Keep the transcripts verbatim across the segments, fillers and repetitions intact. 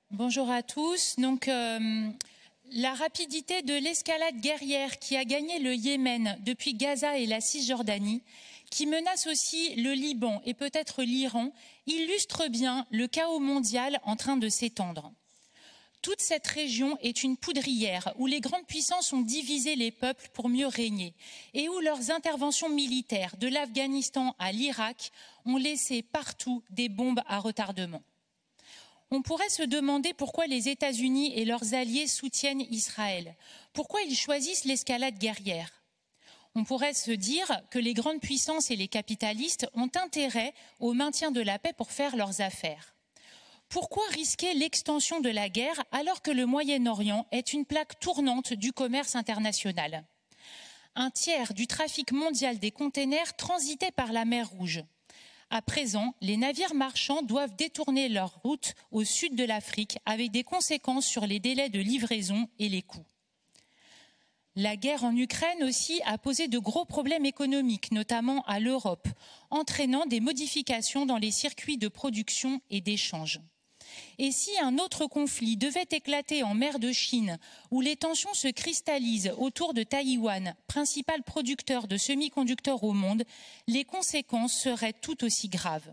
Bonjour à tous. Donc, euh, la rapidité de l'escalade guerrière qui a gagné le Yémen depuis Gaza et la Cisjordanie, qui menace aussi le Liban et peut-être l'Iran, illustre bien le chaos mondial en train de s'étendre. Toute cette région est une poudrière où les grandes puissances ont divisé les peuples pour mieux régner et où leurs interventions militaires, de l'Afghanistan à l'Irak, ont laissé partout des bombes à retardement. On pourrait se demander pourquoi les États-Unis et leurs alliés soutiennent Israël. Pourquoi ils choisissent l'escalade guerrière? On pourrait se dire que les grandes puissances et les capitalistes ont intérêt au maintien de la paix pour faire leurs affaires. Pourquoi risquer l'extension de la guerre alors que le Moyen-Orient est une plaque tournante du commerce international? Un tiers du trafic mondial des containers transitait par la mer Rouge. À présent, les navires marchands doivent détourner leur route au sud de l'Afrique avec des conséquences sur les délais de livraison et les coûts. La guerre en Ukraine aussi a posé de gros problèmes économiques, notamment à l'Europe, entraînant des modifications dans les circuits de production et d'échange. Et si un autre conflit devait éclater en mer de Chine, où les tensions se cristallisent autour de Taïwan, principal producteur de semi-conducteurs au monde, les conséquences seraient tout aussi graves.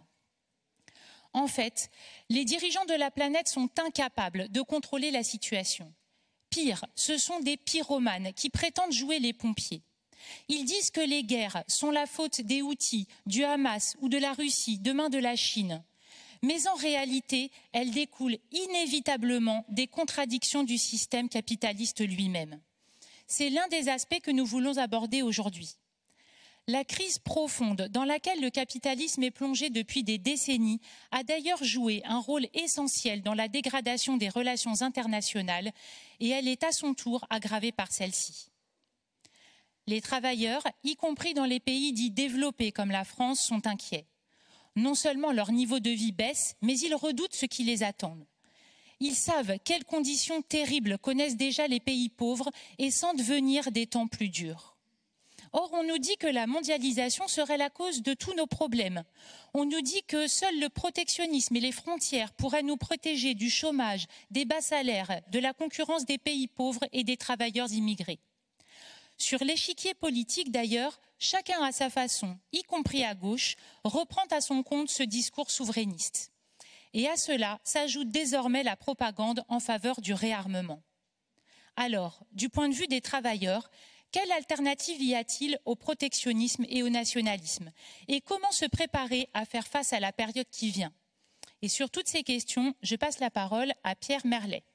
En fait, les dirigeants de la planète sont incapables de contrôler la situation. Pire, ce sont des pyromanes qui prétendent jouer les pompiers. Ils disent que les guerres sont la faute des Houthis, du Hamas ou de la Russie, demain de la Chine. Mais en réalité, elles découlent inévitablement des contradictions du système capitaliste lui-même. C'est l'un des aspects que nous voulons aborder aujourd'hui. La crise profonde dans laquelle le capitalisme est plongé depuis des décennies a d'ailleurs joué un rôle essentiel dans la dégradation des relations internationales et elle est à son tour aggravée par celle-ci. Les travailleurs, y compris dans les pays dits développés comme la France, sont inquiets. Non seulement leur niveau de vie baisse, mais ils redoutent ce qui les attend. Ils savent quelles conditions terribles connaissent déjà les pays pauvres et sentent venir des temps plus durs. Or, on nous dit que la mondialisation serait la cause de tous nos problèmes. On nous dit que seul le protectionnisme et les frontières pourraient nous protéger du chômage, des bas salaires, de la concurrence des pays pauvres et des travailleurs immigrés. Sur l'échiquier politique d'ailleurs, chacun à sa façon, y compris à gauche, reprend à son compte ce discours souverainiste. Et à cela s'ajoute désormais la propagande en faveur du réarmement. Alors, du point de vue des travailleurs, quelle alternative y a-t-il au protectionnisme et au nationalisme? Et comment se préparer à faire face à la période qui vient? Et sur toutes ces questions, je passe la parole à Pierre Merlet.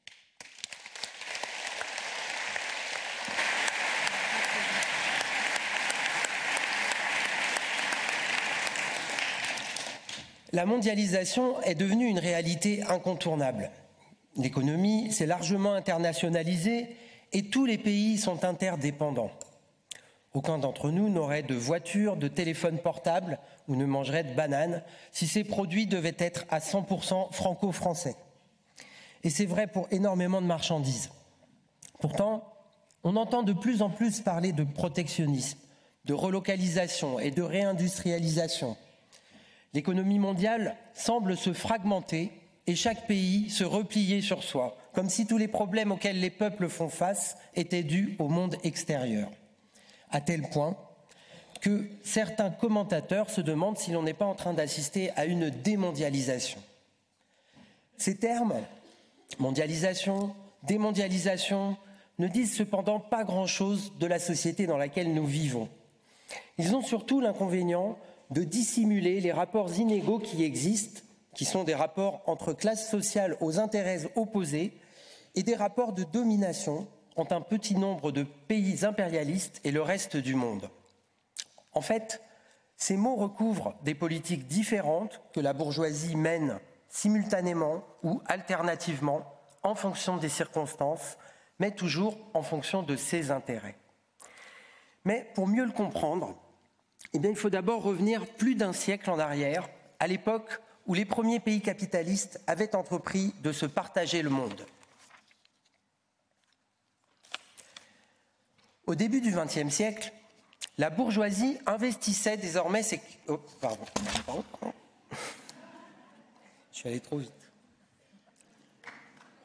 La mondialisation est devenue une réalité incontournable. L'économie s'est largement internationalisée et tous les pays sont interdépendants. Aucun d'entre nous n'aurait de voiture, de téléphone portable ou ne mangerait de bananes si ces produits devaient être à cent pour cent franco-français. Et c'est vrai pour énormément de marchandises. Pourtant, on entend de plus en plus parler de protectionnisme, de relocalisation et de réindustrialisation. L'économie mondiale semble se fragmenter et chaque pays se replier sur soi, comme si tous les problèmes auxquels les peuples font face étaient dus au monde extérieur. À tel point que certains commentateurs se demandent si l'on n'est pas en train d'assister à une démondialisation. Ces termes, mondialisation, démondialisation, ne disent cependant pas grand-chose de la société dans laquelle nous vivons. Ils ont surtout l'inconvénient de dissimuler les rapports inégaux qui existent, qui sont des rapports entre classes sociales aux intérêts opposés et des rapports de domination entre un petit nombre de pays impérialistes et le reste du monde. En fait, ces mots recouvrent des politiques différentes que la bourgeoisie mène simultanément ou alternativement en fonction des circonstances, mais toujours en fonction de ses intérêts. Mais pour mieux le comprendre, eh bien, il faut d'abord revenir plus d'un siècle en arrière, à l'époque où les premiers pays capitalistes avaient entrepris de se partager le monde. Au début du vingtième siècle, la bourgeoisie investissait désormais ses... Oh, pardon. pardon. Je suis allé trop vite.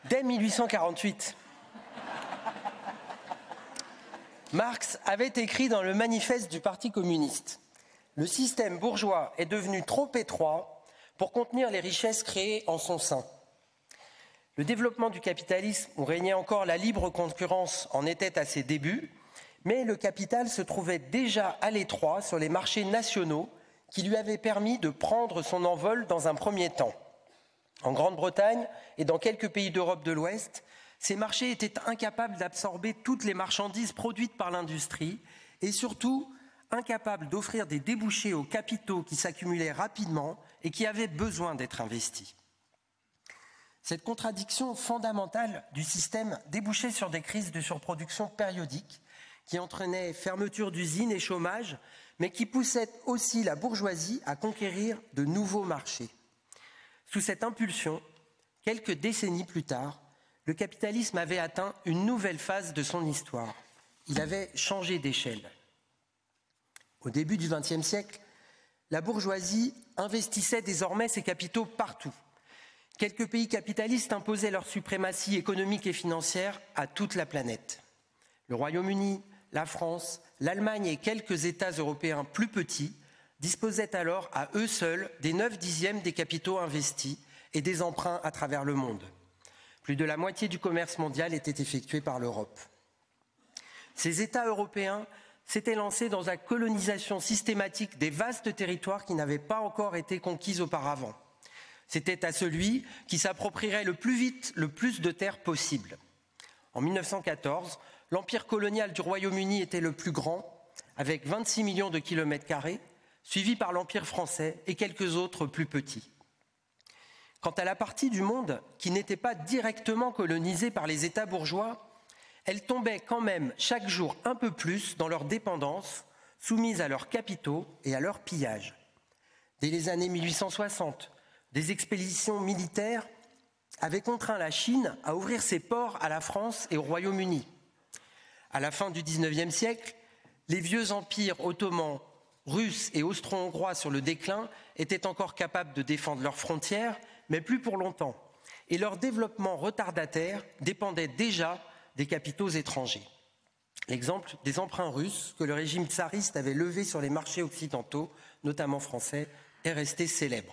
Dès mille huit cent quarante-huit, Marx avait écrit dans le manifeste du Parti communiste : le système bourgeois est devenu trop étroit pour contenir les richesses créées en son sein. Le développement du capitalisme, où régnait encore la libre concurrence, en était à ses débuts, mais le capital se trouvait déjà à l'étroit sur les marchés nationaux qui lui avaient permis de prendre son envol dans un premier temps. En Grande-Bretagne et dans quelques pays d'Europe de l'Ouest, ces marchés étaient incapables d'absorber toutes les marchandises produites par l'industrie et surtout incapables d'offrir des débouchés aux capitaux qui s'accumulaient rapidement et qui avaient besoin d'être investis. Cette contradiction fondamentale du système débouchait sur des crises de surproduction périodiques qui entraînaient fermeture d'usines et chômage, mais qui poussaient aussi la bourgeoisie à conquérir de nouveaux marchés. Sous cette impulsion, quelques décennies plus tard, le capitalisme avait atteint une nouvelle phase de son histoire. Il avait changé d'échelle. Au début du vingtième siècle, la bourgeoisie investissait désormais ses capitaux partout. Quelques pays capitalistes imposaient leur suprématie économique et financière à toute la planète. Le Royaume-Uni, la France, l'Allemagne et quelques États européens plus petits disposaient alors à eux seuls des neuf dixièmes des capitaux investis et des emprunts à travers le monde. Plus de la moitié du commerce mondial était effectué par l'Europe. Ces États européens s'étaient lancés dans la colonisation systématique des vastes territoires qui n'avaient pas encore été conquis auparavant. C'était à celui qui s'approprierait le plus vite le plus de terres possible. En mille neuf cent quatorze, l'empire colonial du Royaume-Uni était le plus grand, avec vingt-six millions de kilomètres carrés, suivi par l'empire français et quelques autres plus petits. Quant à la partie du monde qui n'était pas directement colonisée par les États bourgeois, elle tombait quand même chaque jour un peu plus dans leur dépendance, soumise à leurs capitaux et à leur pillage. Dès les années mille huit cent soixante, des expéditions militaires avaient contraint la Chine à ouvrir ses ports à la France et au Royaume-Uni. À la fin du dix-neuvième siècle, les vieux empires ottomans, russes et austro-hongrois sur le déclin étaient encore capables de défendre leurs frontières, mais plus pour longtemps. Et leur développement retardataire dépendait déjà des capitaux étrangers. L'exemple des emprunts russes que le régime tsariste avait levés sur les marchés occidentaux, notamment français, est resté célèbre.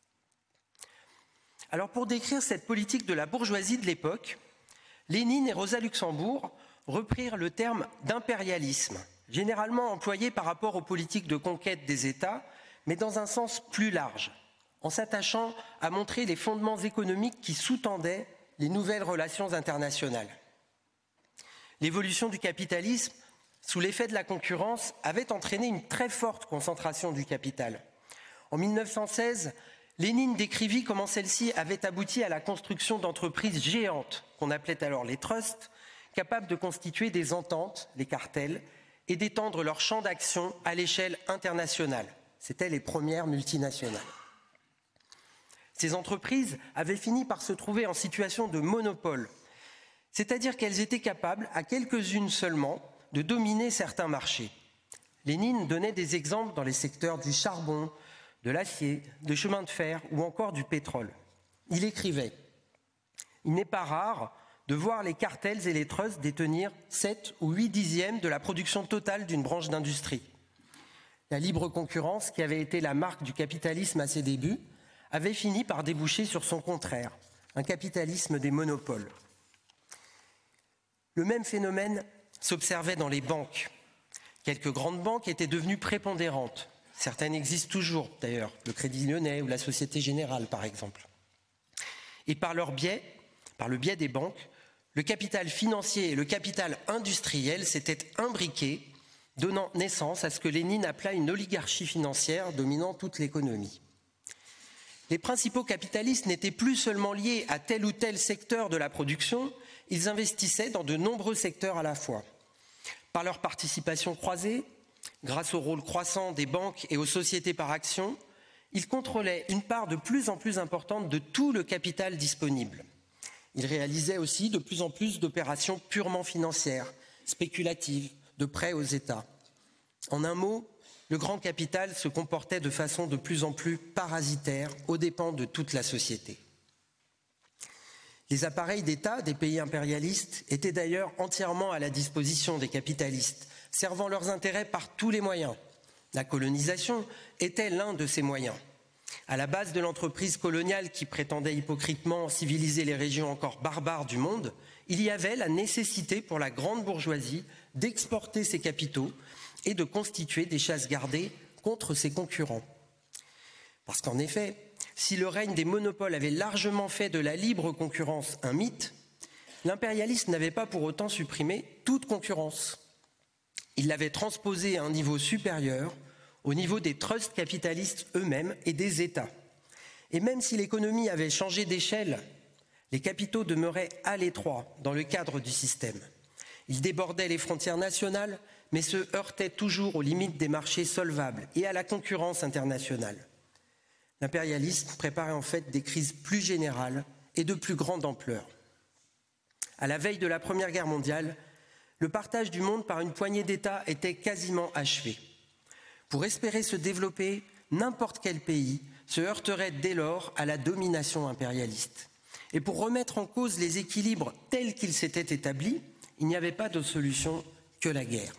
Alors pour décrire cette politique de la bourgeoisie de l'époque, Lénine et Rosa Luxembourg reprirent le terme d'impérialisme, généralement employé par rapport aux politiques de conquête des États, mais dans un sens plus large, en s'attachant à montrer les fondements économiques qui sous-tendaient les nouvelles relations internationales. L'évolution du capitalisme, sous l'effet de la concurrence, avait entraîné une très forte concentration du capital. En mille neuf cent seize, Lénine décrivit comment celle-ci avait abouti à la construction d'entreprises géantes, qu'on appelait alors les trusts, capables de constituer des ententes, les cartels, et d'étendre leur champ d'action à l'échelle internationale. C'étaient les premières multinationales. Ces entreprises avaient fini par se trouver en situation de monopole, c'est-à-dire qu'elles étaient capables, à quelques-unes seulement, de dominer certains marchés. Lénine donnait des exemples dans les secteurs du charbon, de l'acier, de chemin de fer ou encore du pétrole. Il écrivait « Il n'est pas rare de voir les cartels et les trusts détenir sept ou huit dixièmes de la production totale d'une branche d'industrie. La libre concurrence, qui avait été la marque du capitalisme à ses débuts, avait fini par déboucher sur son contraire, un capitalisme des monopoles. Le même phénomène s'observait dans les banques. Quelques grandes banques étaient devenues prépondérantes. Certaines existent toujours, d'ailleurs, le Crédit Lyonnais ou la Société Générale, par exemple. Et par leur biais, par le biais des banques, le capital financier et le capital industriel s'étaient imbriqués, donnant naissance à ce que Lénine appela une oligarchie financière dominant toute l'économie. Les principaux capitalistes n'étaient plus seulement liés à tel ou tel secteur de la production, ils investissaient dans de nombreux secteurs à la fois. Par leur participation croisée, grâce au rôle croissant des banques et aux sociétés par actions, ils contrôlaient une part de plus en plus importante de tout le capital disponible. Ils réalisaient aussi de plus en plus d'opérations purement financières, spéculatives, de prêts aux États. En un mot, le grand capital se comportait de façon de plus en plus parasitaire aux dépens de toute la société. Les appareils d'État des pays impérialistes étaient d'ailleurs entièrement à la disposition des capitalistes, servant leurs intérêts par tous les moyens. La colonisation était l'un de ces moyens. À la base de l'entreprise coloniale qui prétendait hypocritement civiliser les régions encore barbares du monde, il y avait la nécessité pour la grande bourgeoisie d'exporter ses capitaux et de constituer des chasses gardées contre ses concurrents. Parce qu'en effet, si le règne des monopoles avait largement fait de la libre concurrence un mythe, l'impérialisme n'avait pas pour autant supprimé toute concurrence. Il l'avait transposée à un niveau supérieur, au niveau des trusts capitalistes eux-mêmes et des États. Et même si l'économie avait changé d'échelle, les capitaux demeuraient à l'étroit dans le cadre du système. Ils débordaient les frontières nationales, mais se heurtaient toujours aux limites des marchés solvables et à la concurrence internationale. L'impérialisme préparait en fait des crises plus générales et de plus grande ampleur. À la veille de la Première Guerre mondiale, le partage du monde par une poignée d'États était quasiment achevé. Pour espérer se développer, n'importe quel pays se heurterait dès lors à la domination impérialiste. Et pour remettre en cause les équilibres tels qu'ils s'étaient établis, il n'y avait pas de solution que la guerre.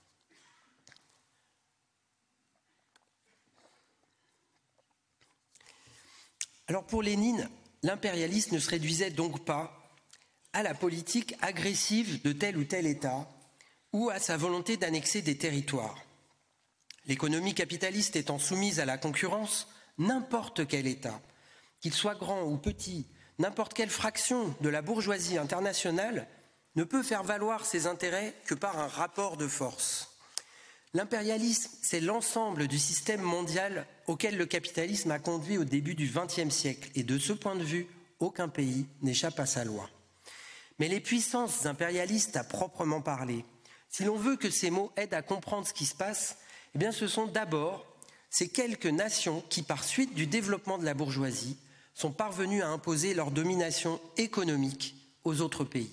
Alors pour Lénine, l'impérialisme ne se réduisait donc pas à la politique agressive de tel ou tel État ou à sa volonté d'annexer des territoires. L'économie capitaliste étant soumise à la concurrence, n'importe quel État, qu'il soit grand ou petit, n'importe quelle fraction de la bourgeoisie internationale, ne peut faire valoir ses intérêts que par un rapport de force. L'impérialisme, c'est l'ensemble du système mondial auquel le capitalisme a conduit au début du vingtième siècle. Et de ce point de vue, aucun pays n'échappe à sa loi. Mais les puissances impérialistes à proprement parler, si l'on veut que ces mots aident à comprendre ce qui se passe, eh bien ce sont d'abord ces quelques nations qui, par suite du développement de la bourgeoisie, sont parvenues à imposer leur domination économique aux autres pays.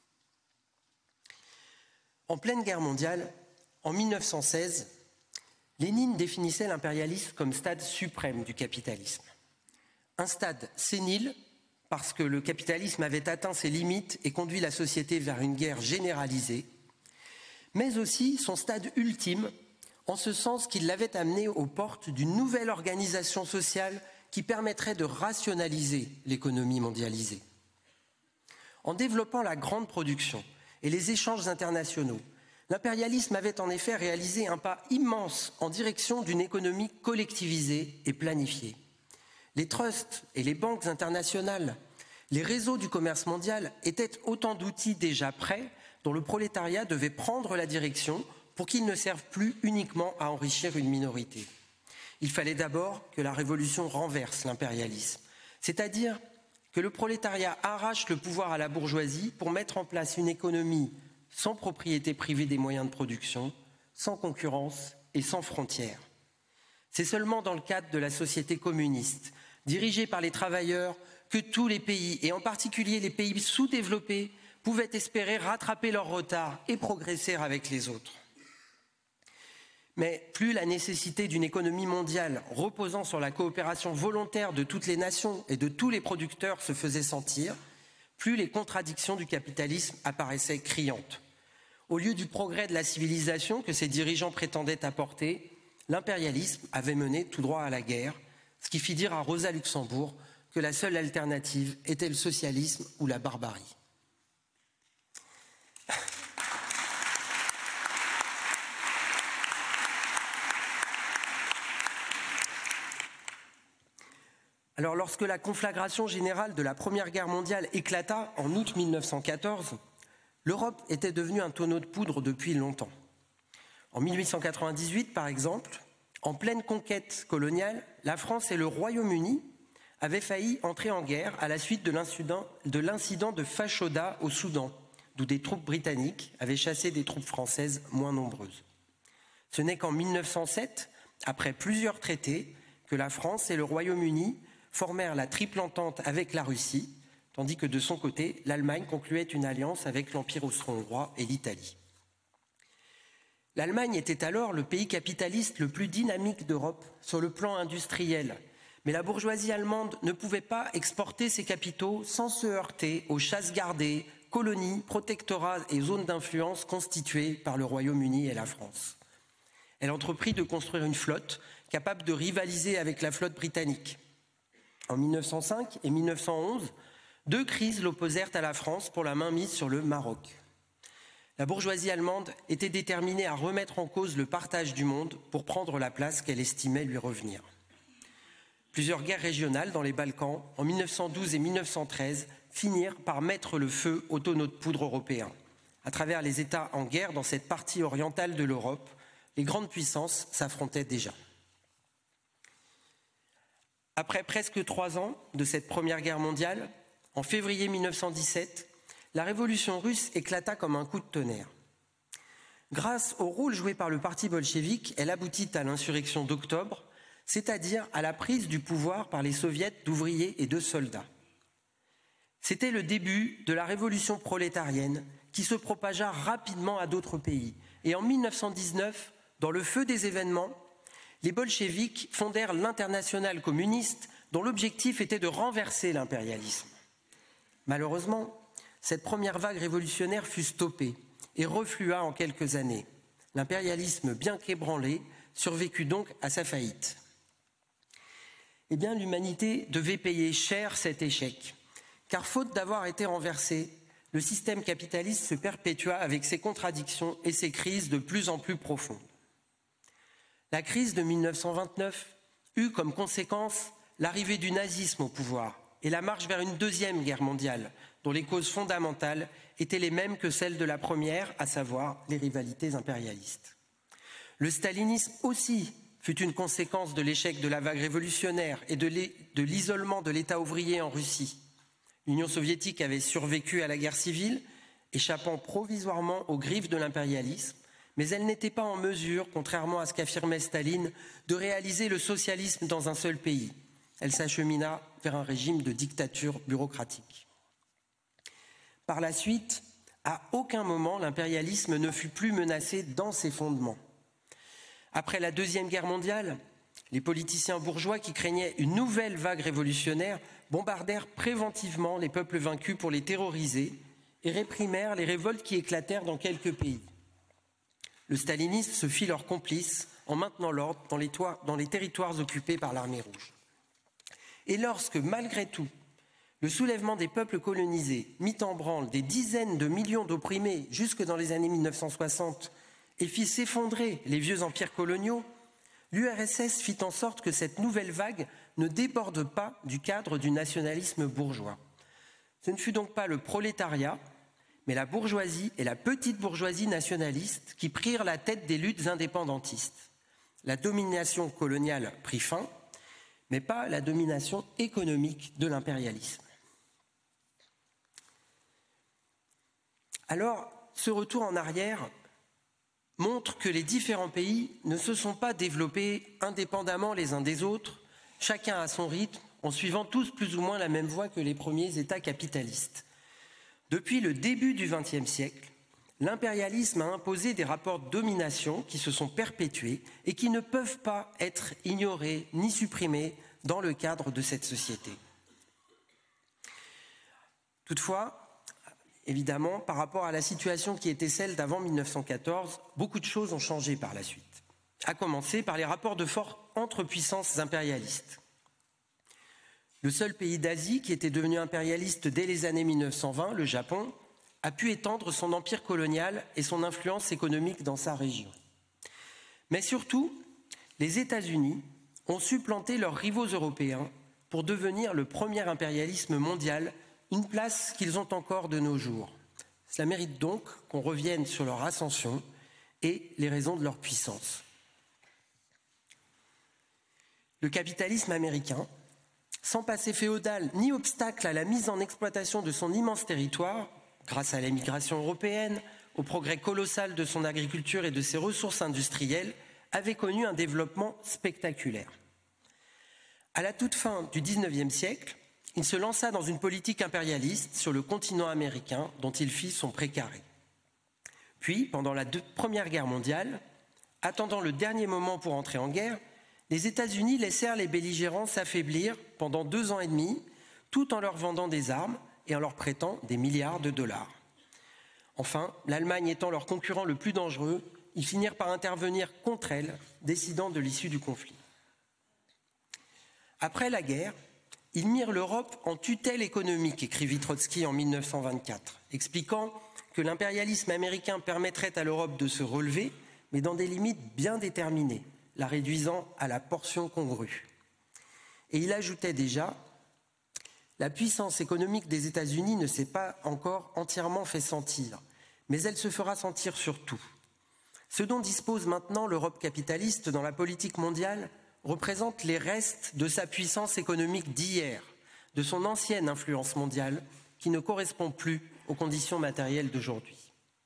En pleine guerre mondiale, en mille neuf cent seize, Lénine définissait l'impérialisme comme stade suprême du capitalisme. Un stade sénile parce que le capitalisme avait atteint ses limites et conduit la société vers une guerre généralisée, mais aussi son stade ultime, en ce sens qu'il l'avait amené aux portes d'une nouvelle organisation sociale qui permettrait de rationaliser l'économie mondialisée. En développant la grande production et les échanges internationaux, l'impérialisme avait en effet réalisé un pas immense en direction d'une économie collectivisée et planifiée. Les trusts et les banques internationales, les réseaux du commerce mondial étaient autant d'outils déjà prêts dont le prolétariat devait prendre la direction pour qu'ils ne servent plus uniquement à enrichir une minorité. Il fallait d'abord que la révolution renverse l'impérialisme, c'est-à-dire que le prolétariat arrache le pouvoir à la bourgeoisie pour mettre en place une économie sans propriété privée des moyens de production, sans concurrence et sans frontières. C'est seulement dans le cadre de la société communiste, dirigée par les travailleurs, que tous les pays, et en particulier les pays sous-développés, pouvaient espérer rattraper leur retard et progresser avec les autres. Mais plus la nécessité d'une économie mondiale reposant sur la coopération volontaire de toutes les nations et de tous les producteurs se faisait sentir, plus les contradictions du capitalisme apparaissaient criantes. Au lieu du progrès de la civilisation que ses dirigeants prétendaient apporter, l'impérialisme avait mené tout droit à la guerre, ce qui fit dire à Rosa Luxembourg que la seule alternative était le socialisme ou la barbarie. Alors, lorsque la conflagration générale de la Première Guerre mondiale éclata en août mille neuf cent quatorze, l'Europe était devenue un tonneau de poudre depuis longtemps. En mille huit cent quatre-vingt-dix-huit, par exemple, en pleine conquête coloniale, la France et le Royaume-Uni avaient failli entrer en guerre à la suite de l'incident de, l'incident de Fashoda au Soudan, d'où des troupes britanniques avaient chassé des troupes françaises moins nombreuses. Ce n'est qu'en mille neuf cent sept, après plusieurs traités, que la France et le Royaume-Uni formèrent la triple entente avec la Russie, tandis que de son côté, l'Allemagne concluait une alliance avec l'Empire austro-hongrois et l'Italie. L'Allemagne était alors le pays capitaliste le plus dynamique d'Europe sur le plan industriel, Mais la bourgeoisie allemande ne pouvait pas exporter ses capitaux sans se heurter aux chasses gardées, colonies, protectorats et zones d'influence constituées par le Royaume-Uni et la France. Elle entreprit de construire une flotte capable de rivaliser avec la flotte britannique. En mille neuf cent cinq et mille neuf cent onze, deux crises l'opposèrent à la France pour la mainmise sur le Maroc. La bourgeoisie allemande était déterminée à remettre en cause le partage du monde pour prendre la place qu'elle estimait lui revenir. Plusieurs guerres régionales dans les Balkans, en mille neuf cent douze et mille neuf cent treize, finirent par mettre le feu aux tonneaux de poudre européens. À travers les États en guerre dans cette partie orientale de l'Europe, les grandes puissances s'affrontaient déjà. Après presque trois ans de cette Première Guerre mondiale, en février mille neuf cent dix-sept, la révolution russe éclata comme un coup de tonnerre. Grâce au rôle joué par le parti bolchevique, elle aboutit à l'insurrection d'octobre, c'est-à-dire à la prise du pouvoir par les soviets d'ouvriers et de soldats. C'était le début de la révolution prolétarienne qui se propagea rapidement à d'autres pays. Et en mille neuf cent dix-neuf, dans le feu des événements, les bolcheviks fondèrent l'Internationale communiste dont l'objectif était de renverser l'impérialisme. Malheureusement, cette première vague révolutionnaire fut stoppée et reflua en quelques années. L'impérialisme, bien qu'ébranlé, survécut donc à sa faillite. Eh bien, l'humanité devait payer cher cet échec. Car faute d'avoir été renversé, le système capitaliste se perpétua avec ses contradictions et ses crises de plus en plus profondes. La crise de mille neuf cent vingt-neuf eut comme conséquence l'arrivée du nazisme au pouvoir et la marche vers une deuxième guerre mondiale, dont les causes fondamentales étaient les mêmes que celles de la première, à savoir les rivalités impérialistes. Le stalinisme aussi fut une conséquence de l'échec de la vague révolutionnaire et de l'isolement de l'État ouvrier en Russie. L'Union soviétique avait survécu à la guerre civile, échappant provisoirement aux griffes de l'impérialisme, mais elle n'était pas en mesure, contrairement à ce qu'affirmait Staline, de réaliser le socialisme dans un seul pays. Elle s'achemina vers un régime de dictature bureaucratique. Par la suite, à aucun moment l'impérialisme ne fut plus menacé dans ses fondements. Après la Deuxième Guerre mondiale, les politiciens bourgeois qui craignaient une nouvelle vague révolutionnaire bombardèrent préventivement les peuples vaincus pour les terroriser et réprimèrent les révoltes qui éclatèrent dans quelques pays. Le stalinisme se fit leur complice en maintenant l'ordre dans les, toits, dans les territoires occupés par l'armée rouge. Et lorsque, malgré tout, le soulèvement des peuples colonisés mit en branle des dizaines de millions d'opprimés jusque dans les années mille neuf cent soixante et fit s'effondrer les vieux empires coloniaux, l'U R S S fit en sorte que cette nouvelle vague ne déborde pas du cadre du nationalisme bourgeois. Ce ne fut donc pas le prolétariat, mais la bourgeoisie et la petite bourgeoisie nationaliste qui prirent la tête des luttes indépendantistes. La domination coloniale prit fin, mais pas la domination économique de l'impérialisme. Alors, ce retour en arrière montre que les différents pays ne se sont pas développés indépendamment les uns des autres, chacun à son rythme, en suivant tous plus ou moins la même voie que les premiers États capitalistes. Depuis le début du vingtième siècle, l'impérialisme a imposé des rapports de domination qui se sont perpétués et qui ne peuvent pas être ignorés ni supprimés dans le cadre de cette société. Toutefois, évidemment, par rapport à la situation qui était celle d'avant mille neuf cent quatorze, beaucoup de choses ont changé par la suite, à commencer par les rapports de force entre puissances impérialistes. Le seul pays d'Asie qui était devenu impérialiste dès les années mille neuf cent vingt, le Japon, a pu étendre son empire colonial et son influence économique dans sa région. Mais surtout, les États-Unis ont supplanté leurs rivaux européens pour devenir le premier impérialisme mondial, une place qu'ils ont encore de nos jours. Cela mérite donc qu'on revienne sur leur ascension et les raisons de leur puissance. Le capitalisme américain, sans passé féodal ni obstacle à la mise en exploitation de son immense territoire, grâce à l'émigration européenne, au progrès colossal de son agriculture et de ses ressources industrielles, avait connu un développement spectaculaire. À la toute fin du dix-neuvième siècle, il se lança dans une politique impérialiste sur le continent américain dont il fit son précaré. Puis, pendant la Première Guerre mondiale, attendant le dernier moment pour entrer en guerre, les États-Unis laissèrent les belligérants s'affaiblir pendant deux ans et demi, tout en leur vendant des armes et en leur prêtant des milliards de dollars. Enfin, l'Allemagne étant leur concurrent le plus dangereux, ils finirent par intervenir contre elle, décidant de l'issue du conflit. Après la guerre, ils mirent l'Europe en tutelle économique, écrivit Trotsky en mille neuf cent vingt-quatre, expliquant que l'impérialisme américain permettrait à l'Europe de se relever, mais dans des limites bien déterminées, la réduisant à la portion congrue. Et il ajoutait déjà « La puissance économique des États-Unis ne s'est pas encore entièrement fait sentir, mais elle se fera sentir surtout. Ce dont dispose maintenant l'Europe capitaliste dans la politique mondiale représente les restes de sa puissance économique d'hier, de son ancienne influence mondiale, qui ne correspond plus aux conditions matérielles d'aujourd'hui. »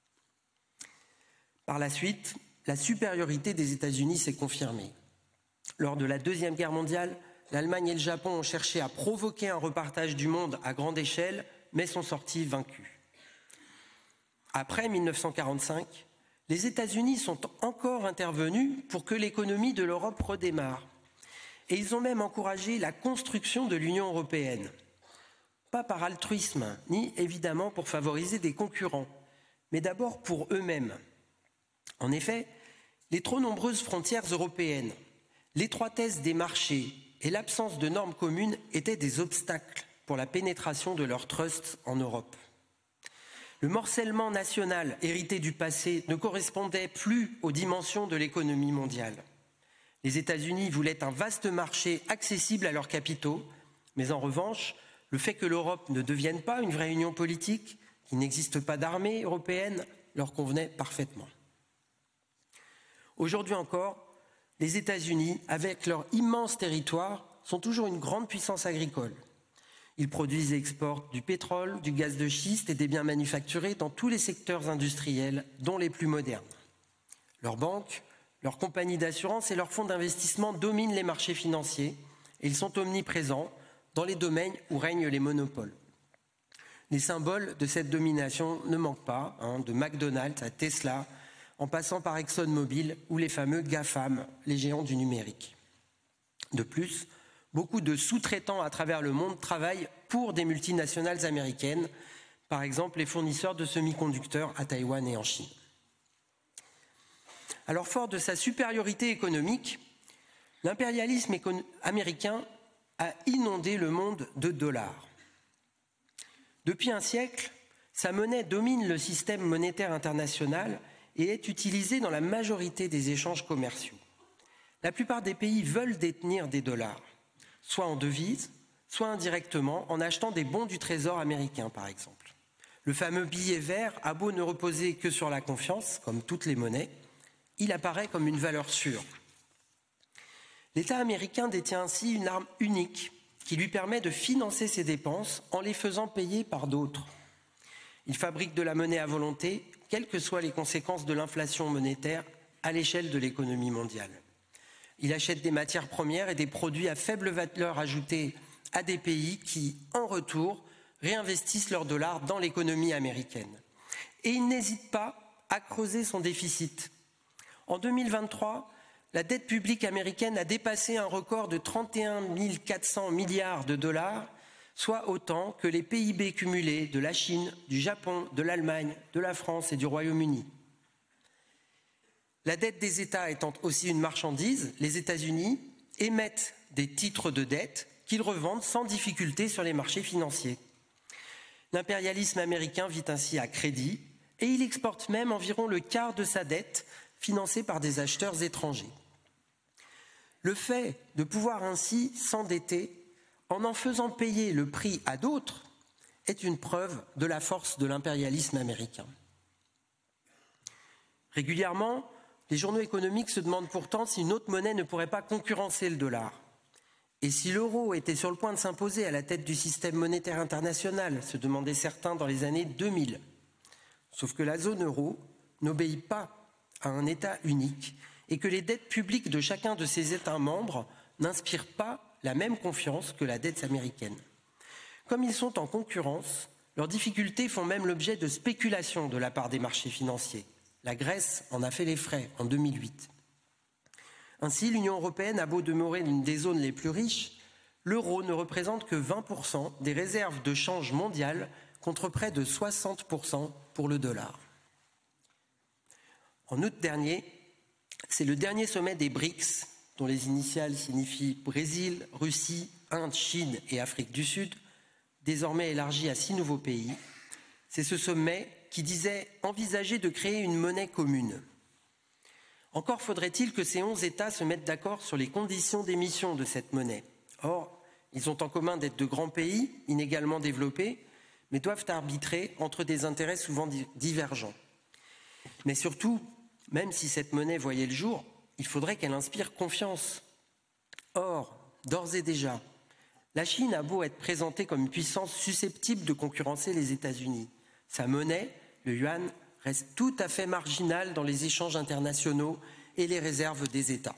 Par la suite, la supériorité des États-Unis s'est confirmée. Lors de la Deuxième Guerre mondiale, l'Allemagne et le Japon ont cherché à provoquer un repartage du monde à grande échelle, mais sont sortis vaincus. Après mille neuf cent quarante-cinq, les États-Unis sont encore intervenus pour que l'économie de l'Europe redémarre. Et ils ont même encouragé la construction de l'Union européenne. Pas par altruisme, ni évidemment pour favoriser des concurrents, mais d'abord pour eux-mêmes. En effet, les trop nombreuses frontières européennes, l'étroitesse des marchés et l'absence de normes communes étaient des obstacles pour la pénétration de leurs trusts en Europe. Le morcellement national hérité du passé ne correspondait plus aux dimensions de l'économie mondiale. Les États-Unis voulaient un vaste marché accessible à leurs capitaux, mais en revanche, le fait que l'Europe ne devienne pas une vraie union politique, qu'il n'existe pas d'armée européenne, leur convenait parfaitement. Aujourd'hui encore, les États-Unis, avec leur immense territoire, sont toujours une grande puissance agricole. Ils produisent et exportent du pétrole, du gaz de schiste et des biens manufacturés dans tous les secteurs industriels, dont les plus modernes. Leurs banques, leurs compagnies d'assurance et leurs fonds d'investissement dominent les marchés financiers et ils sont omniprésents dans les domaines où règnent les monopoles. Les symboles de cette domination ne manquent pas, hein, de McDonald's à Tesla, en passant par ExxonMobil ou les fameux GAFAM, les géants du numérique. De plus, beaucoup de sous-traitants à travers le monde travaillent pour des multinationales américaines, par exemple les fournisseurs de semi-conducteurs à Taïwan et en Chine. Alors, fort de sa supériorité économique, l'impérialisme éco- américain a inondé le monde de dollars. Depuis un siècle, sa monnaie domine le système monétaire international et est utilisée dans la majorité des échanges commerciaux. La plupart des pays veulent détenir des dollars, soit en devises, soit indirectement en achetant des bons du Trésor américain, par exemple. Le fameux billet vert a beau ne reposer que sur la confiance, comme toutes les monnaies, il apparaît comme une valeur sûre. L'État américain détient ainsi une arme unique qui lui permet de financer ses dépenses en les faisant payer par d'autres. Il fabrique de la monnaie à volonté, quelles que soient les conséquences de l'inflation monétaire à l'échelle de l'économie mondiale. Il achète des matières premières et des produits à faible valeur ajoutée à des pays qui, en retour, réinvestissent leurs dollars dans l'économie américaine. Et il n'hésite pas à creuser son déficit. En deux mille vingt-trois, la dette publique américaine a dépassé un record de trente et un mille quatre cents milliards de dollars, soit autant que les P I B cumulés de la Chine, du Japon, de l'Allemagne, de la France et du Royaume-Uni. La dette des États étant aussi une marchandise, les États-Unis émettent des titres de dette qu'ils revendent sans difficulté sur les marchés financiers. L'impérialisme américain vit ainsi à crédit et il exporte même environ le quart de sa dette financée par des acheteurs étrangers. Le fait de pouvoir ainsi s'endetter en en faisant payer le prix à d'autres est une preuve de la force de l'impérialisme américain. Régulièrement, les journaux économiques se demandent pourtant si une autre monnaie ne pourrait pas concurrencer le dollar. Et si l'euro était sur le point de s'imposer à la tête du système monétaire international, se demandaient certains dans les années deux mille. Sauf que la zone euro n'obéit pas à un État unique et que les dettes publiques de chacun de ses États membres n'inspirent pas la même confiance que la dette américaine. Comme ils sont en concurrence, leurs difficultés font même l'objet de spéculations de la part des marchés financiers. La Grèce en a fait les frais en deux mille huit. Ainsi, l'Union européenne a beau demeurer l'une des zones les plus riches, l'euro ne représente que vingt pour cent des réserves de change mondiales contre près de soixante pour cent pour le dollar. En août dernier, c'est le dernier sommet des BRICS, dont les initiales signifient Brésil, Russie, Inde, Chine et Afrique du Sud, désormais élargi à six nouveaux pays. C'est ce sommet qui disait envisager de créer une monnaie commune. Encore faudrait-il que ces onze États se mettent d'accord sur les conditions d'émission de cette monnaie. Or, ils ont en commun d'être de grands pays, inégalement développés, mais doivent arbitrer entre des intérêts souvent divergents. Mais surtout, même si cette monnaie voyait le jour, il faudrait qu'elle inspire confiance. Or, d'ores et déjà, la Chine a beau être présentée comme une puissance susceptible de concurrencer les États-Unis. Sa monnaie, le yuan, reste tout à fait marginale dans les échanges internationaux et les réserves des États.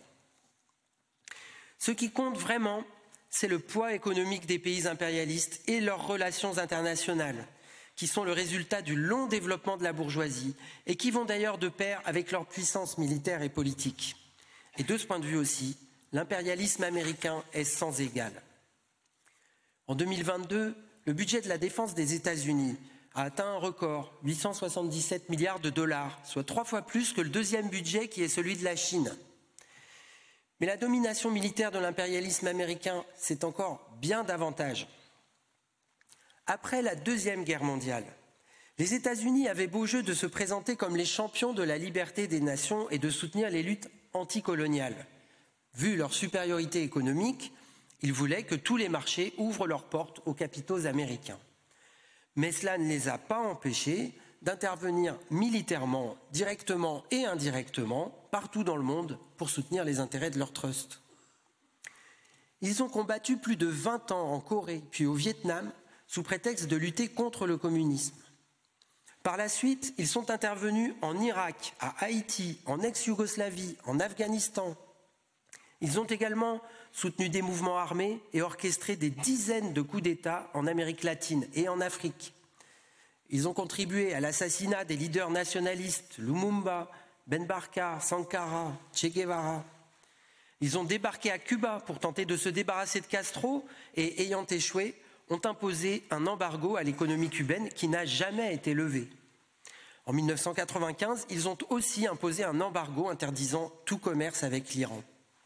Ce qui compte vraiment, c'est le poids économique des pays impérialistes et leurs relations internationales, qui sont le résultat du long développement de la bourgeoisie et qui vont d'ailleurs de pair avec leur puissance militaire et politique. Et de ce point de vue aussi, l'impérialisme américain est sans égal. En deux mille vingt-deux, le budget de la défense des États-Unis a atteint un record, huit cent soixante-dix-sept milliards de dollars, soit trois fois plus que le deuxième budget qui est celui de la Chine. Mais la domination militaire de l'impérialisme américain, c'est encore bien davantage. Après la Deuxième Guerre mondiale, les États-Unis avaient beau jeu de se présenter comme les champions de la liberté des nations et de soutenir les luttes anticoloniales. Vu leur supériorité économique, ils voulaient que tous les marchés ouvrent leurs portes aux capitaux américains. Mais cela ne les a pas empêchés d'intervenir militairement, directement et indirectement, partout dans le monde, pour soutenir les intérêts de leur trust. Ils ont combattu plus de vingt ans en Corée, puis au Vietnam, sous prétexte de lutter contre le communisme. Par la suite, ils sont intervenus en Irak, à Haïti, en ex-Yougoslavie, en Afghanistan. Ils ont également soutenu des mouvements armés et orchestré des dizaines de coups d'État en Amérique latine et en Afrique. Ils ont contribué à l'assassinat des leaders nationalistes Lumumba, Ben Barka, Sankara, Che Guevara. Ils ont débarqué à Cuba pour tenter de se débarrasser de Castro et, ayant échoué, ont imposé un embargo à l'économie cubaine qui n'a jamais été levé. En mille neuf cent quatre-vingt-quinze, ils ont aussi imposé un embargo interdisant tout commerce avec l'Iran.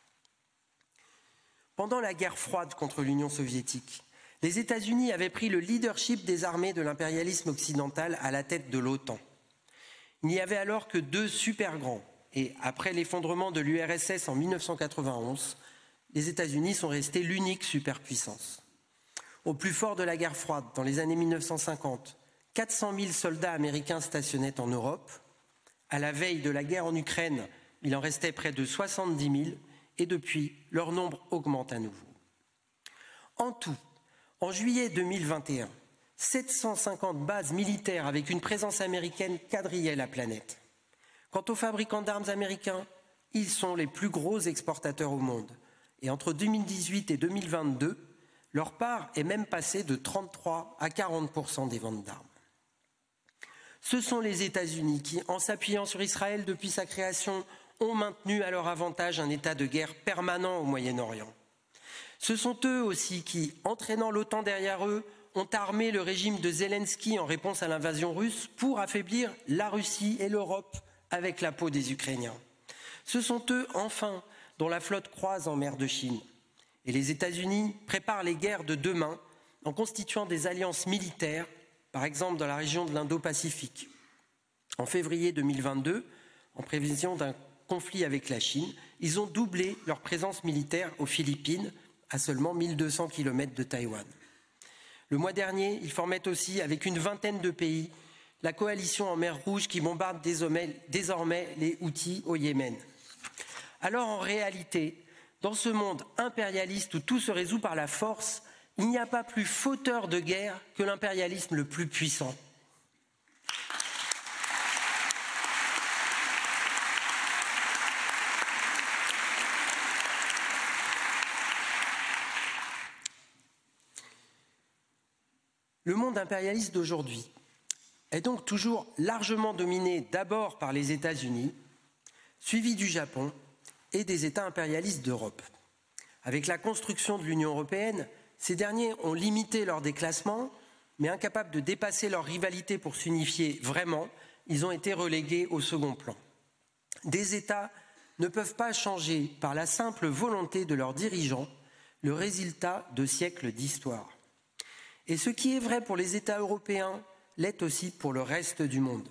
Pendant la guerre froide contre l'Union soviétique, les États-Unis avaient pris le leadership des armées de l'impérialisme occidental à la tête de l'OTAN. Il n'y avait alors que deux super grands, et après l'effondrement de l'U R S S en mille neuf cent quatre-vingt-onze, les États-Unis sont restés l'unique superpuissance. Au plus fort de la guerre froide, dans les années mille neuf cent cinquante, quatre cent mille soldats américains stationnaient en Europe. À la veille de la guerre en Ukraine, il en restait près de soixante-dix mille, et depuis, leur nombre augmente à nouveau. En tout, en juillet deux mille vingt et un, sept cent cinquante bases militaires avec une présence américaine quadrillaient la planète. Quant aux fabricants d'armes américains, ils sont les plus gros exportateurs au monde. Et entre deux mille dix-huit et deux mille vingt-deux, leur part est même passée de trente-trois à quarante pour cent des ventes d'armes. Ce sont les États-Unis qui, en s'appuyant sur Israël depuis sa création, ont maintenu à leur avantage un état de guerre permanent au Moyen-Orient. Ce sont eux aussi qui, entraînant l'OTAN derrière eux, ont armé le régime de Zelensky en réponse à l'invasion russe pour affaiblir la Russie et l'Europe avec la peau des Ukrainiens. Ce sont eux, enfin, dont la flotte croise en mer de Chine. Et les États-Unis préparent les guerres de demain en constituant des alliances militaires, par exemple dans la région de l'Indo-Pacifique. En février deux mille vingt-deux, en prévision d'un conflit avec la Chine, ils ont doublé leur présence militaire aux Philippines, à seulement mille deux cents kilomètres de Taïwan. Le mois dernier, ils formaient aussi, avec une vingtaine de pays, la coalition en mer Rouge qui bombarde désormais les Houthis au Yémen. Alors en réalité, dans ce monde impérialiste où tout se résout par la force, il n'y a pas plus fauteur de guerre que l'impérialisme le plus puissant. Le monde impérialiste d'aujourd'hui est donc toujours largement dominé d'abord par les États-Unis, suivi du Japon et des États impérialistes d'Europe. Avec la construction de l'Union européenne, ces derniers ont limité leur déclassement, mais incapables de dépasser leur rivalité pour s'unifier vraiment, ils ont été relégués au second plan. Des États ne peuvent pas changer par la simple volonté de leurs dirigeants le résultat de siècles d'histoire. Et ce qui est vrai pour les États européens l'est aussi pour le reste du monde.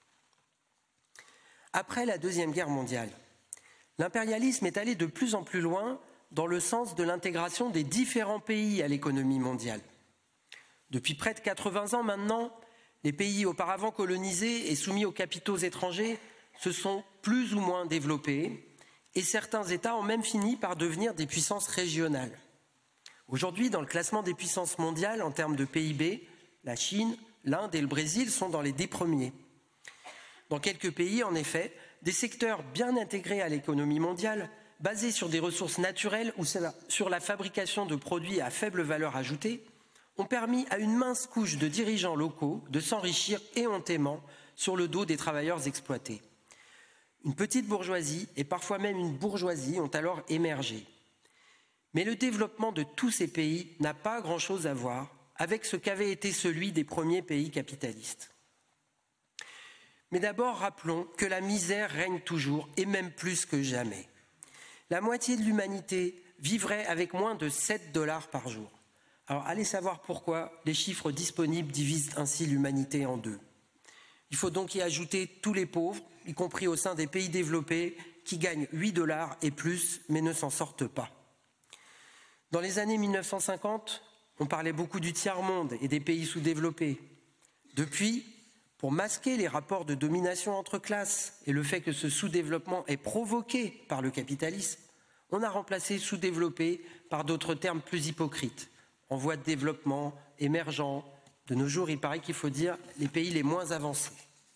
Après la Deuxième Guerre mondiale, l'impérialisme est allé de plus en plus loin dans le sens de l'intégration des différents pays à l'économie mondiale. Depuis près de quatre-vingts ans maintenant, les pays auparavant colonisés et soumis aux capitaux étrangers se sont plus ou moins développés et certains États ont même fini par devenir des puissances régionales. Aujourd'hui, dans le classement des puissances mondiales en termes de P I B, la Chine, l'Inde et le Brésil sont dans les dix premiers. Dans quelques pays, en effet, des secteurs bien intégrés à l'économie mondiale, basés sur des ressources naturelles ou sur la fabrication de produits à faible valeur ajoutée, ont permis à une mince couche de dirigeants locaux de s'enrichir éhontément sur le dos des travailleurs exploités. Une petite bourgeoisie et parfois même une bourgeoisie ont alors émergé. Mais le développement de tous ces pays n'a pas grand-chose à voir avec ce qu'avait été celui des premiers pays capitalistes. Mais d'abord, rappelons que la misère règne toujours et même plus que jamais. La moitié de l'humanité vivrait avec moins de sept dollars par jour. Alors, allez savoir pourquoi les chiffres disponibles divisent ainsi l'humanité en deux. Il faut donc y ajouter tous les pauvres, y compris au sein des pays développés, qui gagnent huit dollars et plus, mais ne s'en sortent pas. Dans les années mille neuf cent cinquante, on parlait beaucoup du tiers-monde et des pays sous-développés. Depuis, pour masquer les rapports de domination entre classes et le fait que ce sous-développement est provoqué par le capitalisme, on a remplacé sous-développé par d'autres termes plus hypocrites. En voie de développement, émergent. De nos jours, il paraît qu'il faut dire les pays les moins avancés.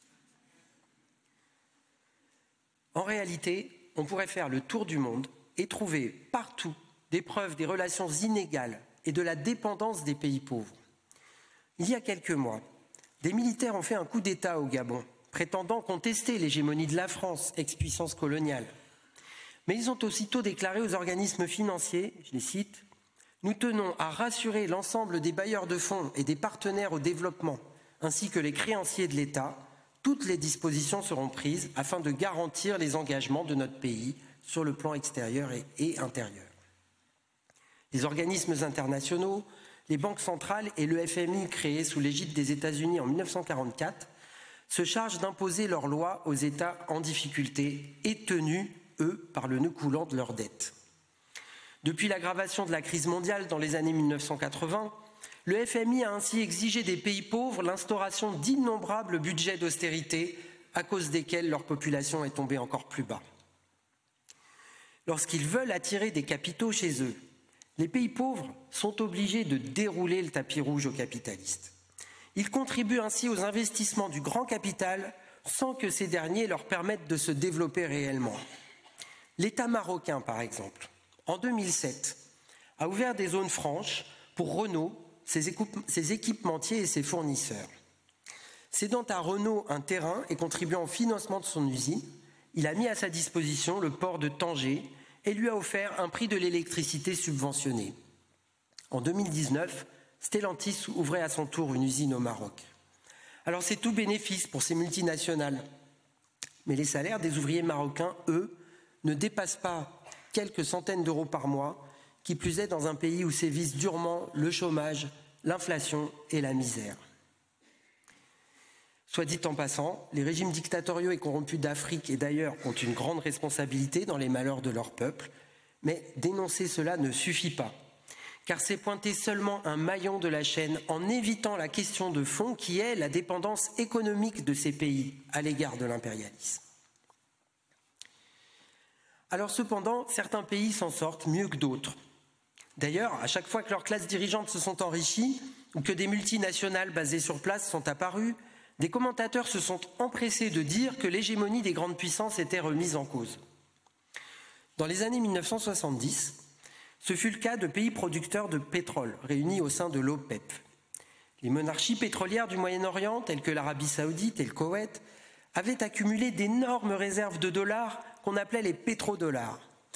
En réalité, on pourrait faire le tour du monde et trouver partout des preuves des relations inégales et de la dépendance des pays pauvres. Il y a quelques mois, des militaires ont fait un coup d'État au Gabon, prétendant contester l'hégémonie de la France, ex-puissance coloniale. Mais ils ont aussitôt déclaré aux organismes financiers, je les cite, « Nous tenons à rassurer l'ensemble des bailleurs de fonds et des partenaires au développement, ainsi que les créanciers de l'État. Toutes les dispositions seront prises afin de garantir les engagements de notre pays sur le plan extérieur et, et intérieur. » Les organismes internationaux, les banques centrales et le F M I créé sous l'égide des États-Unis en mille neuf cent quarante-quatre se chargent d'imposer leurs lois aux États en difficulté et tenus, eux, par le nœud coulant de leurs dettes. Depuis l'aggravation de la crise mondiale dans les années mille neuf cent quatre-vingts, le F M I a ainsi exigé des pays pauvres l'instauration d'innombrables budgets d'austérité à cause desquels leur population est tombée encore plus bas. Lorsqu'ils veulent attirer des capitaux chez eux, les pays pauvres sont obligés de dérouler le tapis rouge aux capitalistes. Ils contribuent ainsi aux investissements du grand capital sans que ces derniers leur permettent de se développer réellement. L'État marocain, par exemple, en deux mille sept, a ouvert des zones franches pour Renault, ses, équip- ses équipementiers et ses fournisseurs. Cédant à Renault un terrain et contribuant au financement de son usine, il a mis à sa disposition le port de Tanger et lui a offert un prix de l'électricité subventionné. En deux mille dix-neuf, Stellantis ouvrait à son tour une usine au Maroc. Alors c'est tout bénéfice pour ces multinationales. Mais les salaires des ouvriers marocains, eux, ne dépassent pas quelques centaines d'euros par mois, qui plus est dans un pays où sévissent durement le chômage, l'inflation et la misère. Soit dit en passant, les régimes dictatoriaux et corrompus d'Afrique et d'ailleurs ont une grande responsabilité dans les malheurs de leur peuple, mais dénoncer cela ne suffit pas, car c'est pointer seulement un maillon de la chaîne en évitant la question de fond qui est la dépendance économique de ces pays à l'égard de l'impérialisme. Alors cependant, certains pays s'en sortent mieux que d'autres. D'ailleurs, à chaque fois que leurs classes dirigeantes se sont enrichies ou que des multinationales basées sur place sont apparues, des commentateurs se sont empressés de dire que l'hégémonie des grandes puissances était remise en cause. Dans les années mille neuf cent soixante-dix, ce fut le cas de pays producteurs de pétrole réunis au sein de l'OPEP. Les monarchies pétrolières du Moyen-Orient, telles que l'Arabie saoudite et le Koweït, avaient accumulé d'énormes réserves de dollars qu'on appelait les pétrodollars.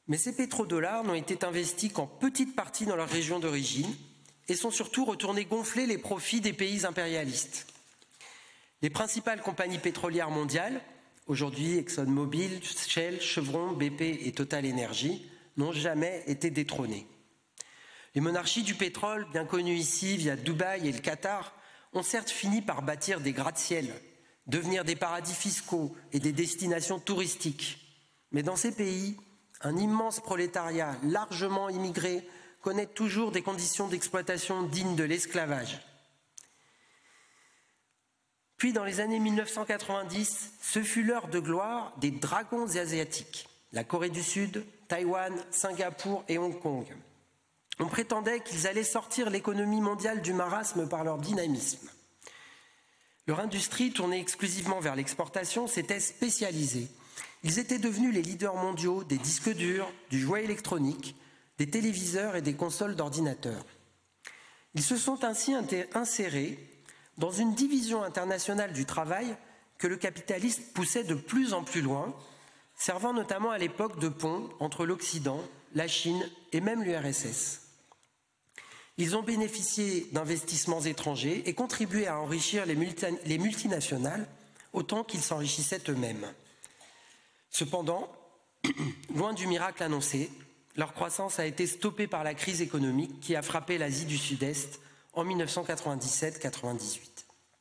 Mais ces pétrodollars n'ont été investis qu'en petite partie dans leur région d'origine et sont surtout retournés gonfler les profits des pays impérialistes. Les principales compagnies pétrolières mondiales, aujourd'hui ExxonMobil, Shell, Chevron, B P et Total Energy, n'ont jamais été détrônées. Les monarchies du pétrole, bien connues ici via Dubaï et le Qatar, ont certes fini par bâtir des gratte-ciel, devenir des paradis fiscaux et des destinations touristiques. Mais dans ces pays, un immense prolétariat largement immigré connaît toujours des conditions d'exploitation dignes de l'esclavage. Puis, dans les années mille neuf cent quatre-vingt-dix, ce fut l'heure de gloire des dragons asiatiques, la Corée du Sud, Taïwan, Singapour et Hong Kong. On prétendait qu'ils allaient sortir l'économie mondiale du marasme par leur dynamisme. Leur industrie, tournée exclusivement vers l'exportation, s'était spécialisée. Ils étaient devenus les leaders mondiaux des disques durs, du jouet électronique, des téléviseurs et des consoles d'ordinateurs. Ils se sont ainsi insérés dans une division internationale du travail que le capitalisme poussait de plus en plus loin, servant notamment à l'époque de pont entre l'Occident, la Chine et même l'U R S S. Ils ont bénéficié d'investissements étrangers et contribué à enrichir les, multi- les multinationales autant qu'ils s'enrichissaient eux-mêmes. Cependant, loin du miracle annoncé, leur croissance a été stoppée par la crise économique qui a frappé l'Asie du Sud-Est en mille neuf cent quatre-vingt-dix-sept quatre-vingt-dix-huit.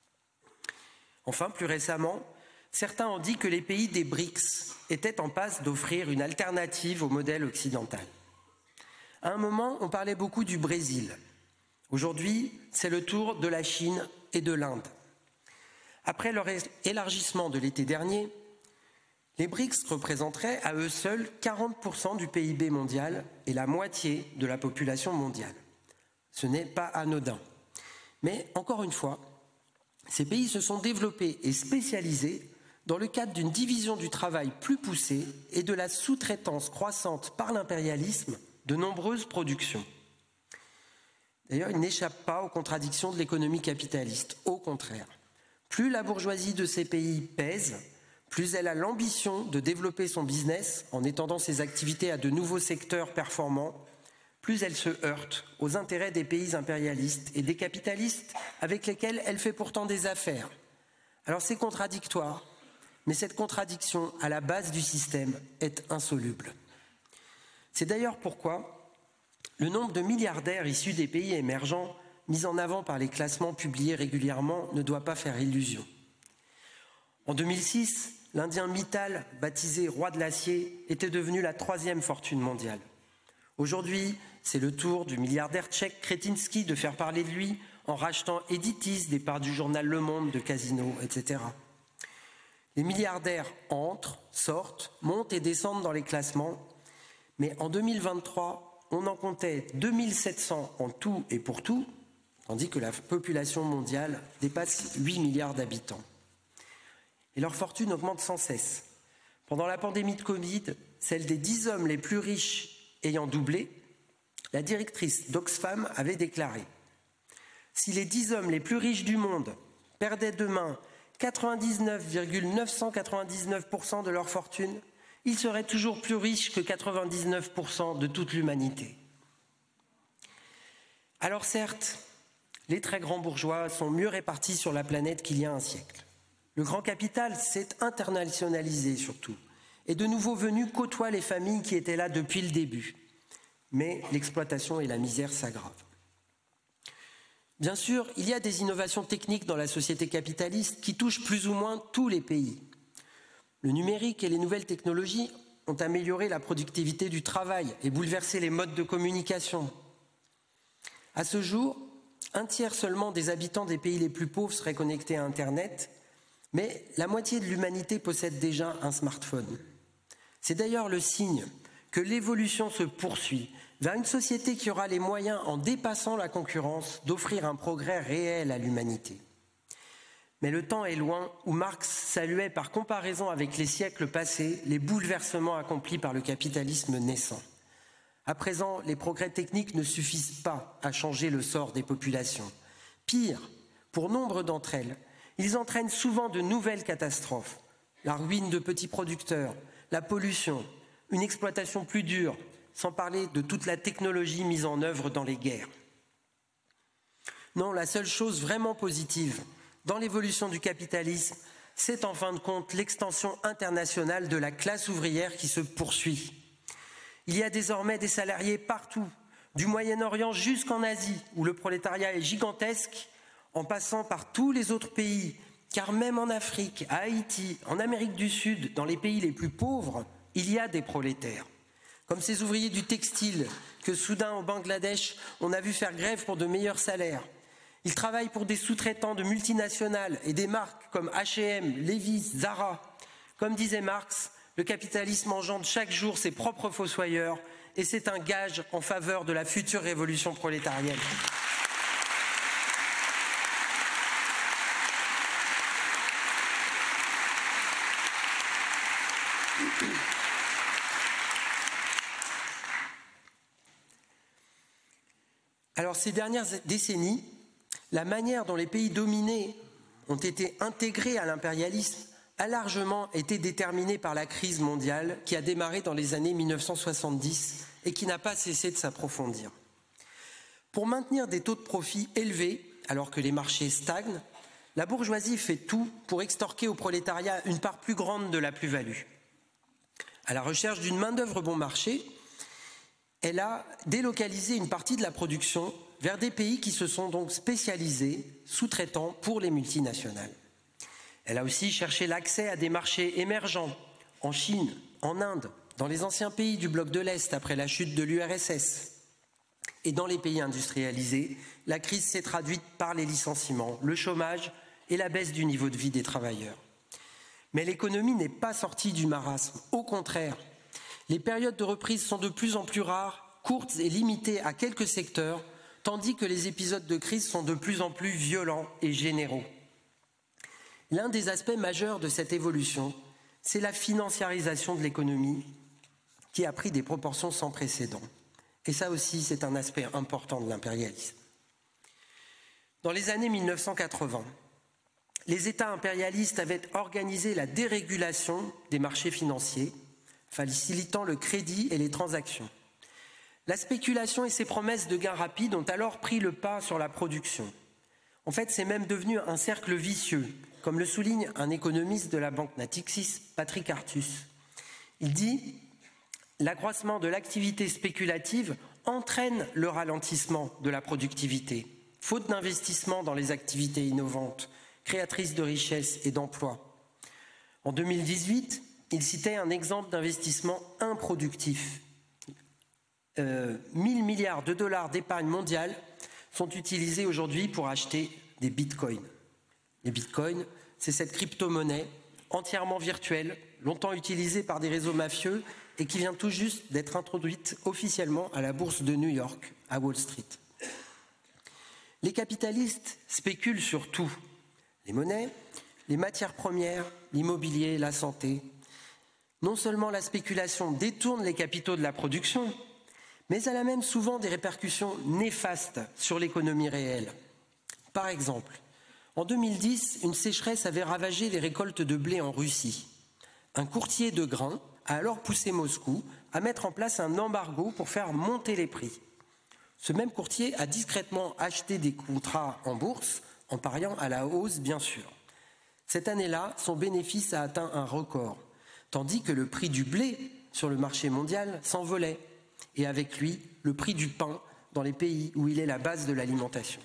Enfin, plus récemment, certains ont dit que les pays des B R I C S étaient en passe d'offrir une alternative au modèle occidental. À un moment, on parlait beaucoup du Brésil. Aujourd'hui, c'est le tour de la Chine et de l'Inde. Après leur élargissement de l'été dernier, les B R I C S représenteraient à eux seuls quarante pour cent du P I B mondial et la moitié de la population mondiale. Ce n'est pas anodin. Mais encore une fois, ces pays se sont développés et spécialisés dans le cadre d'une division du travail plus poussée et de la sous-traitance croissante par l'impérialisme de nombreuses productions. D'ailleurs, ils n'échappent pas aux contradictions de l'économie capitaliste. Au contraire, plus la bourgeoisie de ces pays pèse, plus elle a l'ambition de développer son business en étendant ses activités à de nouveaux secteurs performants, plus elle se heurte aux intérêts des pays impérialistes et des capitalistes avec lesquels elle fait pourtant des affaires. Alors c'est contradictoire, mais cette contradiction à la base du système est insoluble. C'est d'ailleurs pourquoi le nombre de milliardaires issus des pays émergents mis en avant par les classements publiés régulièrement ne doit pas faire illusion. En deux mille six, l'Indien Mittal, baptisé roi de l'acier, était devenu la troisième fortune mondiale. Aujourd'hui, c'est le tour du milliardaire tchèque Kretinsky de faire parler de lui en rachetant Editis, des parts du journal Le Monde, de Casino, et cetera. Les milliardaires entrent, sortent, montent et descendent dans les classements, mais en deux mille vingt-trois, on en comptait deux mille sept cents en tout et pour tout, tandis que la population mondiale dépasse huit milliards d'habitants. Et leur fortune augmente sans cesse. Pendant la pandémie de Covid, celle des dix hommes les plus riches ayant doublé, la directrice d'Oxfam avait déclaré « Si les dix hommes les plus riches du monde perdaient demain quatre-vingt-dix-neuf virgule neuf cent quatre-vingt-dix-neuf pour cent de leur fortune, ils seraient toujours plus riches que quatre-vingt-dix-neuf pour cent de toute l'humanité. » Alors certes, les très grands bourgeois sont mieux répartis sur la planète qu'il y a un siècle. Le grand capital s'est internationalisé surtout, et de nouveaux venus côtoient les familles qui étaient là depuis le début. Mais l'exploitation et la misère s'aggravent. Bien sûr, il y a des innovations techniques dans la société capitaliste qui touchent plus ou moins tous les pays. Le numérique et les nouvelles technologies ont amélioré la productivité du travail et bouleversé les modes de communication. À ce jour, un tiers seulement des habitants des pays les plus pauvres seraient connectés à Internet, mais la moitié de l'humanité possède déjà un smartphone. C'est d'ailleurs le signe que l'évolution se poursuit vers une société qui aura les moyens, en dépassant la concurrence, d'offrir un progrès réel à l'humanité. Mais le temps est loin où Marx saluait par comparaison avec les siècles passés les bouleversements accomplis par le capitalisme naissant. À présent, les progrès techniques ne suffisent pas à changer le sort des populations. Pire, pour nombre d'entre elles, ils entraînent souvent de nouvelles catastrophes, la ruine de petits producteurs, la pollution, une exploitation plus dure, sans parler de toute la technologie mise en œuvre dans les guerres. Non, la seule chose vraiment positive dans l'évolution du capitalisme, c'est en fin de compte l'extension internationale de la classe ouvrière qui se poursuit. Il y a désormais des salariés partout, du Moyen-Orient jusqu'en Asie, où le prolétariat est gigantesque, en passant par tous les autres pays, car même en Afrique, à Haïti, en Amérique du Sud, dans les pays les plus pauvres, il y a des prolétaires. Comme ces ouvriers du textile que soudain au Bangladesh, on a vu faire grève pour de meilleurs salaires. Ils travaillent pour des sous-traitants de multinationales et des marques comme H et M, Levi's, Zara. Comme disait Marx, le capitalisme engendre chaque jour ses propres fossoyeurs et c'est un gage en faveur de la future révolution prolétarienne. Alors ces dernières décennies, la manière dont les pays dominés ont été intégrés à l'impérialisme a largement été déterminée par la crise mondiale qui a démarré dans les années mille neuf cent soixante-dix et qui n'a pas cessé de s'approfondir. Pour maintenir des taux de profit élevés alors que les marchés stagnent, la bourgeoisie fait tout pour extorquer au prolétariat une part plus grande de la plus-value. À la recherche d'une main-d'œuvre bon marché, elle a délocalisé une partie de la production vers des pays qui se sont donc spécialisés, sous-traitants pour les multinationales. Elle a aussi cherché l'accès à des marchés émergents, en Chine, en Inde, dans les anciens pays du bloc de l'Est après la chute de l'U R S S. Et dans les pays industrialisés, la crise s'est traduite par les licenciements, le chômage et la baisse du niveau de vie des travailleurs. Mais l'économie n'est pas sortie du marasme, au contraire. Les périodes de reprise sont de plus en plus rares, courtes et limitées à quelques secteurs, tandis que les épisodes de crise sont de plus en plus violents et généraux. L'un des aspects majeurs de cette évolution, c'est la financiarisation de l'économie qui a pris des proportions sans précédent. Et ça aussi, c'est un aspect important de l'impérialisme. Dans les années mille neuf cent quatre-vingts, les États impérialistes avaient organisé la dérégulation des marchés financiers, facilitant le crédit et les transactions. La spéculation et ses promesses de gains rapides ont alors pris le pas sur la production. En fait, c'est même devenu un cercle vicieux, comme le souligne un économiste de la banque Natixis, Patrick Artus. Il dit « L'accroissement de l'activité spéculative entraîne le ralentissement de la productivité, faute d'investissement dans les activités innovantes, créatrices de richesses et d'emplois. » En deux mille dix-huit, il citait un exemple d'investissement improductif. Euh, mille milliards de dollars d'épargne mondiale sont utilisés aujourd'hui pour acheter des bitcoins. Les bitcoins, c'est cette crypto-monnaie entièrement virtuelle, longtemps utilisée par des réseaux mafieux et qui vient tout juste d'être introduite officiellement à la bourse de New York, à Wall Street. Les capitalistes spéculent sur tout, les monnaies, les matières premières, l'immobilier, la santé. Non seulement la spéculation détourne les capitaux de la production, mais elle a même souvent des répercussions néfastes sur l'économie réelle. Par exemple, en deux mille dix, une sécheresse avait ravagé les récoltes de blé en Russie. Un courtier de grains a alors poussé Moscou à mettre en place un embargo pour faire monter les prix. Ce même courtier a discrètement acheté des contrats en bourse, en pariant à la hausse, bien sûr. Cette année-là, son bénéfice a atteint un record, tandis que le prix du blé sur le marché mondial s'envolait, et avec lui, le prix du pain dans les pays où il est la base de l'alimentation.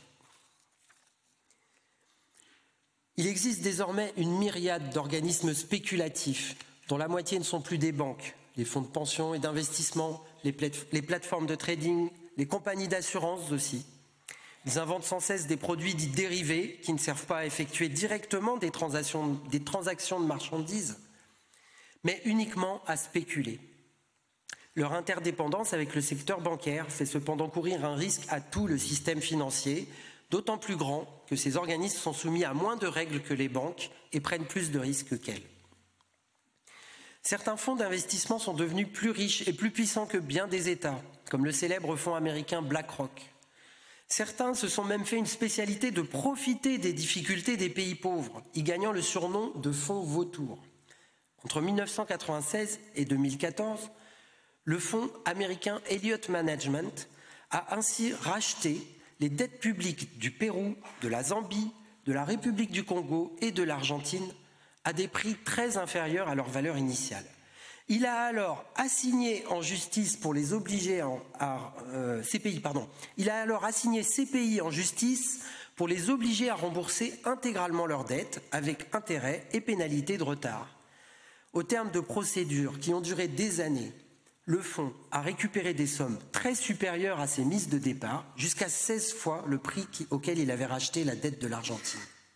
Il existe désormais une myriade d'organismes spéculatifs, dont la moitié ne sont plus des banques, les fonds de pension et d'investissement, les, plate- les plateformes de trading, les compagnies d'assurance aussi. Ils inventent sans cesse des produits dits dérivés qui ne servent pas à effectuer directement des transactions, des transactions de marchandises, mais uniquement à spéculer. Leur interdépendance avec le secteur bancaire fait cependant courir un risque à tout le système financier, d'autant plus grand que ces organismes sont soumis à moins de règles que les banques et prennent plus de risques qu'elles. Certains fonds d'investissement sont devenus plus riches et plus puissants que bien des États, comme le célèbre fonds américain BlackRock. Certains se sont même fait une spécialité de profiter des difficultés des pays pauvres, y gagnant le surnom de fonds vautours. Entre mille neuf cent quatre-vingt-seize et deux mille quatorze, Le fonds américain Elliott Management a ainsi racheté les dettes publiques du Pérou, de la Zambie, de la République du Congo et de l'Argentine à des prix très inférieurs à leur valeur initiale. Il a alors assigné en justice pour les obliger en, à euh, C P I, pardon. Il a alors assigné C P I en justice pour les obliger à rembourser intégralement leurs dettes avec intérêts et pénalités de retard. Au terme de procédures qui ont duré des années, le fonds a récupéré des sommes très supérieures à ses mises de départ, jusqu'à seize fois le prix qui, auquel il avait racheté la dette de l'Argentine.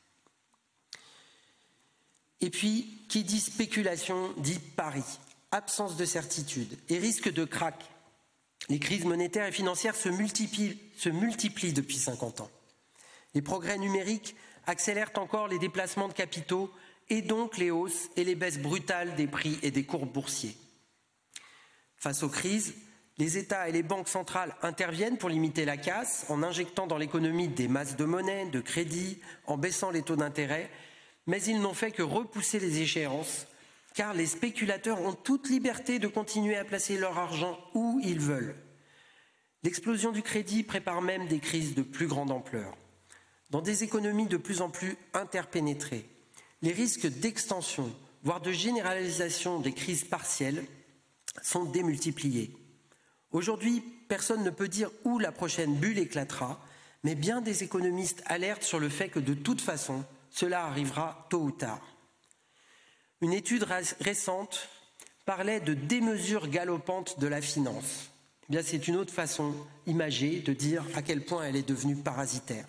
Et puis, qui dit spéculation dit pari, absence de certitude et risque de krach. Les crises monétaires et financières se multiplient, se multiplient depuis cinquante ans. Les progrès numériques accélèrent encore les déplacements de capitaux et donc les hausses et les baisses brutales des prix et des cours boursiers. Face aux crises, les États et les banques centrales interviennent pour limiter la casse en injectant dans l'économie des masses de monnaie, de crédit, en baissant les taux d'intérêt, mais ils n'ont fait que repousser les échéances, car les spéculateurs ont toute liberté de continuer à placer leur argent où ils veulent. L'explosion du crédit prépare même des crises de plus grande ampleur. Dans des économies de plus en plus interpénétrées, les risques d'extension, voire de généralisation des crises partielles, sont démultipliés. Aujourd'hui, personne ne peut dire où la prochaine bulle éclatera, mais bien des économistes alertent sur le fait que de toute façon, cela arrivera tôt ou tard. Une étude récente parlait de démesure galopante de la finance. Eh bien, c'est une autre façon imagée de dire à quel point elle est devenue parasitaire.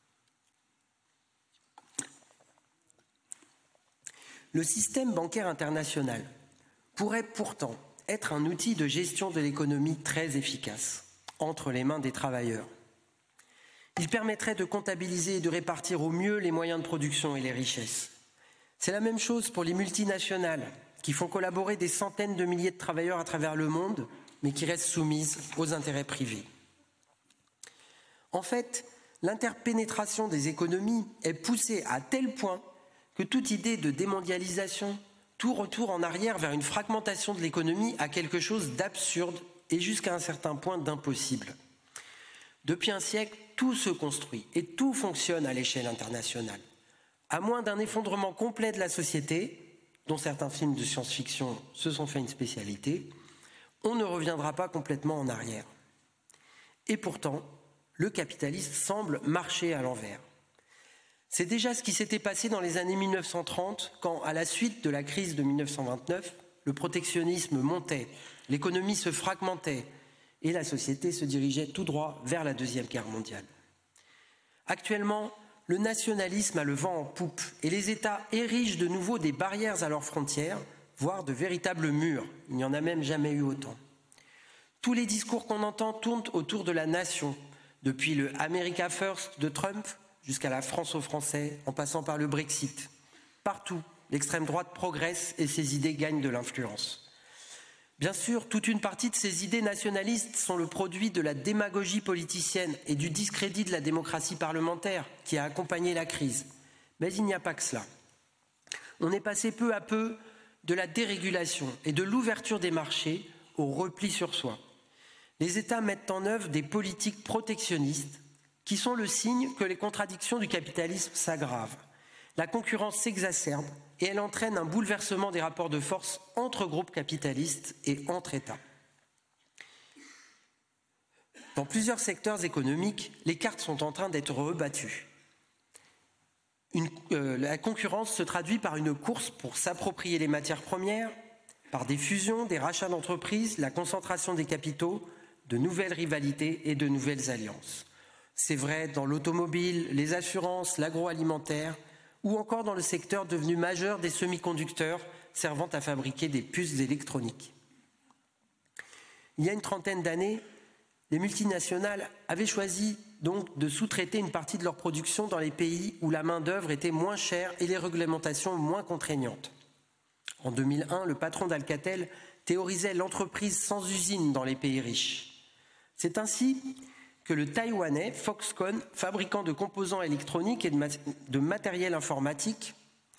Le système bancaire international pourrait pourtant être un outil de gestion de l'économie très efficace entre les mains des travailleurs. Il permettrait de comptabiliser et de répartir au mieux les moyens de production et les richesses. C'est la même chose pour les multinationales qui font collaborer des centaines de milliers de travailleurs à travers le monde, mais qui restent soumises aux intérêts privés. En fait, l'interpénétration des économies est poussée à tel point que toute idée de démondialisation, tout retour en arrière vers une fragmentation de l'économie a quelque chose d'absurde et jusqu'à un certain point d'impossible. Depuis un siècle, tout se construit et tout fonctionne à l'échelle internationale. À moins d'un effondrement complet de la société, dont certains films de science-fiction se sont fait une spécialité, on ne reviendra pas complètement en arrière. Et pourtant, le capitalisme semble marcher à l'envers. C'est déjà ce qui s'était passé dans les années mille neuf cent trente, quand, à la suite de la crise de mille neuf cent vingt-neuf, le protectionnisme montait, l'économie se fragmentait et la société se dirigeait tout droit vers la Deuxième Guerre mondiale. Actuellement, le nationalisme a le vent en poupe et les États érigent de nouveau des barrières à leurs frontières, voire de véritables murs. Il n'y en a même jamais eu autant. Tous les discours qu'on entend tournent autour de la nation, depuis le America First de Trump jusqu'à la France aux Français, en passant par le Brexit. Partout, l'extrême droite progresse et ses idées gagnent de l'influence. Bien sûr, toute une partie de ces idées nationalistes sont le produit de la démagogie politicienne et du discrédit de la démocratie parlementaire qui a accompagné la crise. Mais il n'y a pas que cela. On est passé peu à peu de la dérégulation et de l'ouverture des marchés au repli sur soi. Les États mettent en œuvre des politiques protectionnistes qui sont le signe que les contradictions du capitalisme s'aggravent. La concurrence s'exacerbe et elle entraîne un bouleversement des rapports de force entre groupes capitalistes et entre États. Dans plusieurs secteurs économiques, les cartes sont en train d'être rebattues. Une, euh, la concurrence se traduit par une course pour s'approprier les matières premières, par des fusions, des rachats d'entreprises, la concentration des capitaux, de nouvelles rivalités et de nouvelles alliances. C'est vrai dans l'automobile, les assurances, l'agroalimentaire ou encore dans le secteur devenu majeur des semi-conducteurs servant à fabriquer des puces électroniques. Il y a une trentaine d'années, les multinationales avaient choisi donc de sous-traiter une partie de leur production dans les pays où la main-d'œuvre était moins chère et les réglementations moins contraignantes. En deux mille un, le patron d'Alcatel théorisait l'entreprise sans usine dans les pays riches. C'est ainsi que le Taïwanais Foxconn, fabricant de composants électroniques et de, mat- de matériel informatique,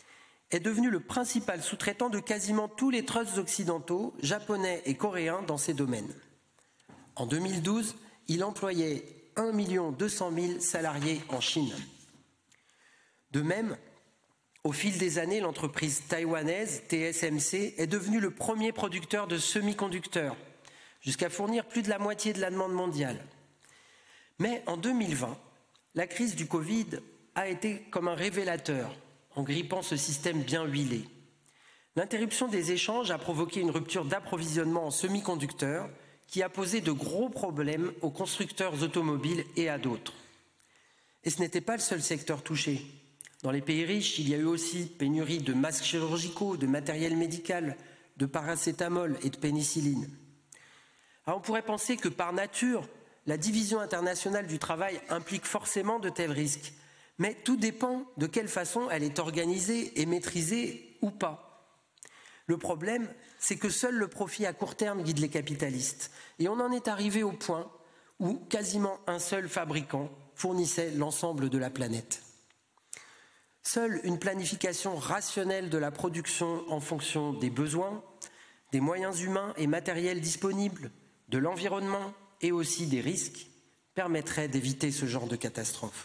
est devenu le principal sous-traitant de quasiment tous les trusts occidentaux, japonais et coréens dans ces domaines. En deux mille douze, il employait un million deux cent mille salariés en Chine. De même, au fil des années, l'entreprise taïwanaise T S M C est devenue le premier producteur de semi-conducteurs, jusqu'à fournir plus de la moitié de la demande mondiale. Mais en deux mille vingt, la crise du Covid a été comme un révélateur en grippant ce système bien huilé. L'interruption des échanges a provoqué une rupture d'approvisionnement en semi-conducteurs qui a posé de gros problèmes aux constructeurs automobiles et à d'autres. Et ce n'était pas le seul secteur touché. Dans les pays riches, il y a eu aussi pénurie de masques chirurgicaux, de matériel médical, de paracétamol et de pénicilline. Alors on pourrait penser que par nature, la division internationale du travail implique forcément de tels risques, mais tout dépend de quelle façon elle est organisée et maîtrisée ou pas. Le problème, c'est que seul le profit à court terme guide les capitalistes, et on en est arrivé au point où quasiment un seul fabricant fournissait l'ensemble de la planète. Seule une planification rationnelle de la production en fonction des besoins, des moyens humains et matériels disponibles, de l'environnement et aussi des risques permettrait d'éviter ce genre de catastrophe.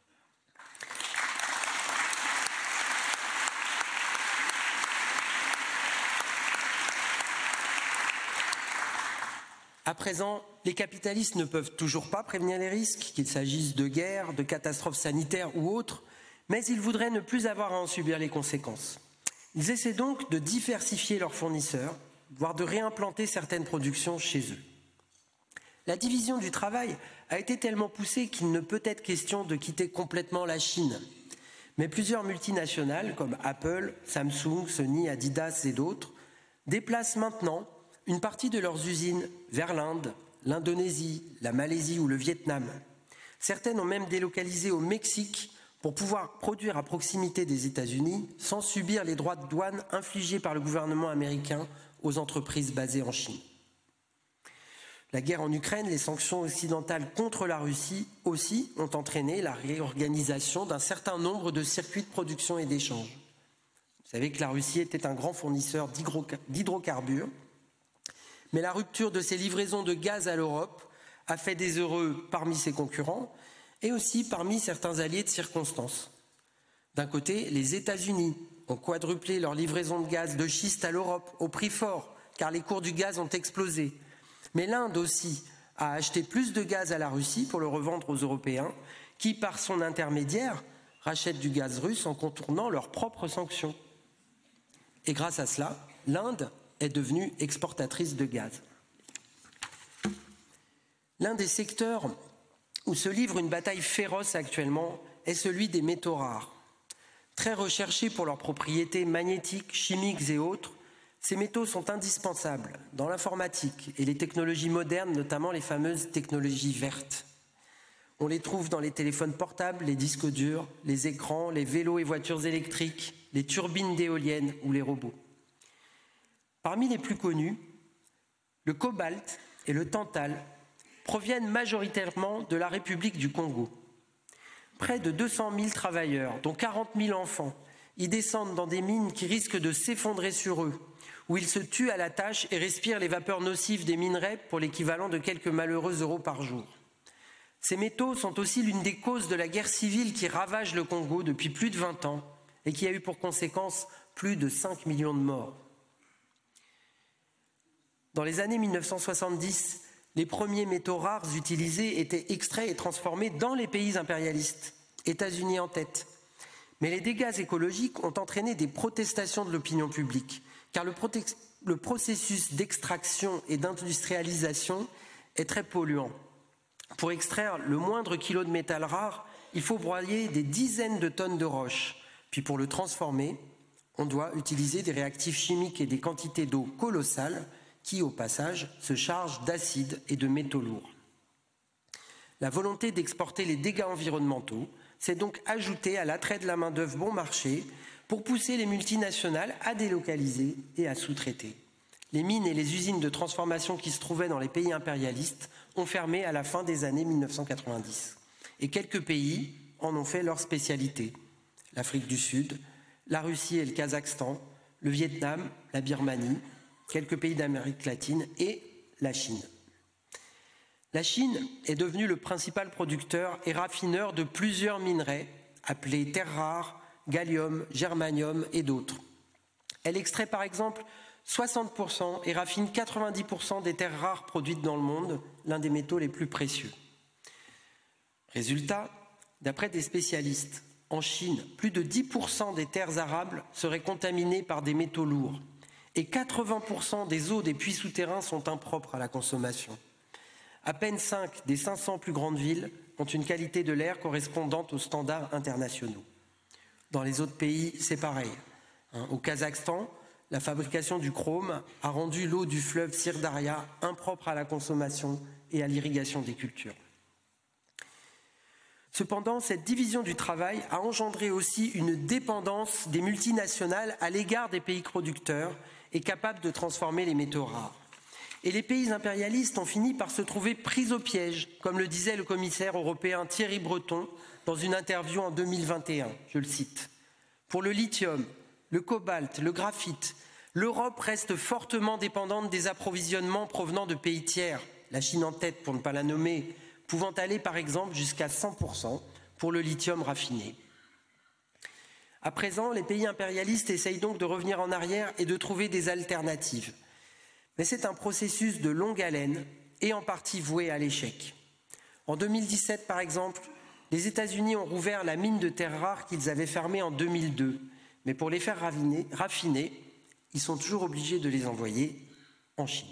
À présent, les capitalistes ne peuvent toujours pas prévenir les risques, qu'il s'agisse de guerres, de catastrophes sanitaires ou autres, mais ils voudraient ne plus avoir à en subir les conséquences. Ils essaient donc de diversifier leurs fournisseurs, voire de réimplanter certaines productions chez eux. La division du travail a été tellement poussée qu'il ne peut être question de quitter complètement la Chine. Mais plusieurs multinationales comme Apple, Samsung, Sony, Adidas et d'autres déplacent maintenant une partie de leurs usines vers l'Inde, l'Indonésie, la Malaisie ou le Vietnam. Certaines ont même délocalisé au Mexique pour pouvoir produire à proximité des États-Unis sans subir les droits de douane infligés par le gouvernement américain aux entreprises basées en Chine. La guerre en Ukraine, les sanctions occidentales contre la Russie aussi ont entraîné la réorganisation d'un certain nombre de circuits de production et d'échange. Vous savez que la Russie était un grand fournisseur d'hydrocarbures, mais la rupture de ses livraisons de gaz à l'Europe a fait des heureux parmi ses concurrents et aussi parmi certains alliés de circonstance. D'un côté, les États-Unis ont quadruplé leur livraison de gaz de schiste à l'Europe au prix fort, car les cours du gaz ont explosé. Mais l'Inde aussi a acheté plus de gaz à la Russie pour le revendre aux Européens, qui, par son intermédiaire, rachètent du gaz russe en contournant leurs propres sanctions. Et grâce à cela, l'Inde est devenue exportatrice de gaz. L'un des secteurs où se livre une bataille féroce actuellement est celui des métaux rares. Très recherchés pour leurs propriétés magnétiques, chimiques et autres, ces métaux sont indispensables dans l'informatique et les technologies modernes, notamment les fameuses technologies vertes. On les trouve dans les téléphones portables, les disques durs, les écrans, les vélos et voitures électriques, les turbines d'éoliennes ou les robots. Parmi les plus connus, le cobalt et le tantal proviennent majoritairement de la République du Congo. Près de deux cent mille travailleurs, dont quarante mille enfants, y descendent dans des mines qui risquent de s'effondrer sur eux, où ils se tuent à la tâche et respirent les vapeurs nocives des minerais pour l'équivalent de quelques malheureux euros par jour. Ces métaux sont aussi l'une des causes de la guerre civile qui ravage le Congo depuis plus de vingt ans et qui a eu pour conséquence plus de cinq millions de morts. Dans les années mille neuf cent soixante-dix, les premiers métaux rares utilisés étaient extraits et transformés dans les pays impérialistes, États-Unis en tête. Mais les dégâts écologiques ont entraîné des protestations de l'opinion publique, car le, prote- le processus d'extraction et d'industrialisation est très polluant. Pour extraire le moindre kilo de métal rare, il faut broyer des dizaines de tonnes de roches. Puis pour le transformer, on doit utiliser des réactifs chimiques et des quantités d'eau colossales qui, au passage, se chargent d'acides et de métaux lourds. La volonté d'exporter les dégâts environnementaux s'est donc ajoutée à l'attrait de la main-d'œuvre bon marché pour pousser les multinationales à délocaliser et à sous-traiter. Les mines et les usines de transformation qui se trouvaient dans les pays impérialistes ont fermé à la fin des années mille neuf cent quatre-vingt-dix. Et quelques pays en ont fait leur spécialité. L'Afrique du Sud, la Russie et le Kazakhstan, le Vietnam, la Birmanie, quelques pays d'Amérique latine et la Chine. La Chine est devenue le principal producteur et raffineur de plusieurs minerais appelés terres rares, gallium, germanium et d'autres. Elle extrait par exemple soixante pour cent et raffine quatre-vingt-dix pour cent des terres rares produites dans le monde, l'un des métaux les plus précieux. Résultat, d'après des spécialistes, en Chine, plus de dix pour cent des terres arables seraient contaminées par des métaux lourds et quatre-vingts pour cent des eaux des puits souterrains sont impropres à la consommation. À peine cinq des cinq cents plus grandes villes ont une qualité de l'air correspondante aux standards internationaux. Dans les autres pays, c'est pareil. Au Kazakhstan, la fabrication du chrome a rendu l'eau du fleuve Syrdarya impropre à la consommation et à l'irrigation des cultures. Cependant, cette division du travail a engendré aussi une dépendance des multinationales à l'égard des pays producteurs et capables de transformer les métaux rares. Et les pays impérialistes ont fini par se trouver pris au piège, comme le disait le commissaire européen Thierry Breton dans une interview en deux mille vingt et un, je le cite. Pour le lithium, le cobalt, le graphite, l'Europe reste fortement dépendante des approvisionnements provenant de pays tiers, la Chine en tête pour ne pas la nommer, pouvant aller par exemple jusqu'à cent pour cent pour le lithium raffiné. À présent, les pays impérialistes essayent donc de revenir en arrière et de trouver des alternatives. Mais c'est un processus de longue haleine et en partie voué à l'échec. En deux mille dix-sept, par exemple, les États-Unis ont rouvert la mine de terres rares qu'ils avaient fermée en deux mille deux. Mais pour les faire raffiner, raffiner, ils sont toujours obligés de les envoyer en Chine.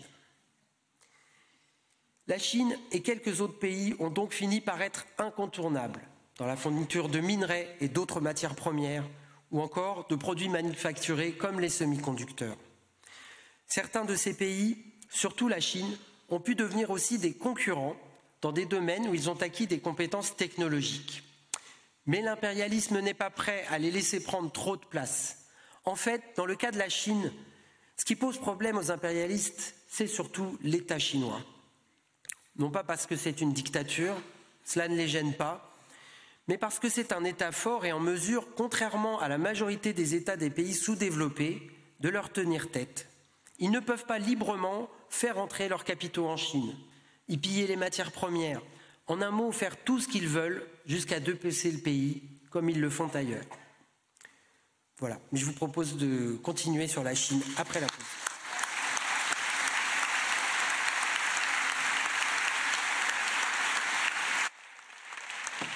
La Chine et quelques autres pays ont donc fini par être incontournables dans la fourniture de minerais et d'autres matières premières ou encore de produits manufacturés comme les semi-conducteurs. Certains de ces pays, surtout la Chine, ont pu devenir aussi des concurrents dans des domaines où ils ont acquis des compétences technologiques. Mais l'impérialisme n'est pas prêt à les laisser prendre trop de place. En fait, dans le cas de la Chine, ce qui pose problème aux impérialistes, c'est surtout l'État chinois. Non pas parce que c'est une dictature, cela ne les gêne pas, mais parce que c'est un État fort et en mesure, contrairement à la majorité des États des pays sous-développés, de leur tenir tête. Ils ne peuvent pas librement faire entrer leurs capitaux en Chine, y piller les matières premières, en un mot faire tout ce qu'ils veulent jusqu'à dépecer le pays comme ils le font ailleurs. Voilà, mais je vous propose de continuer sur la Chine après la pause.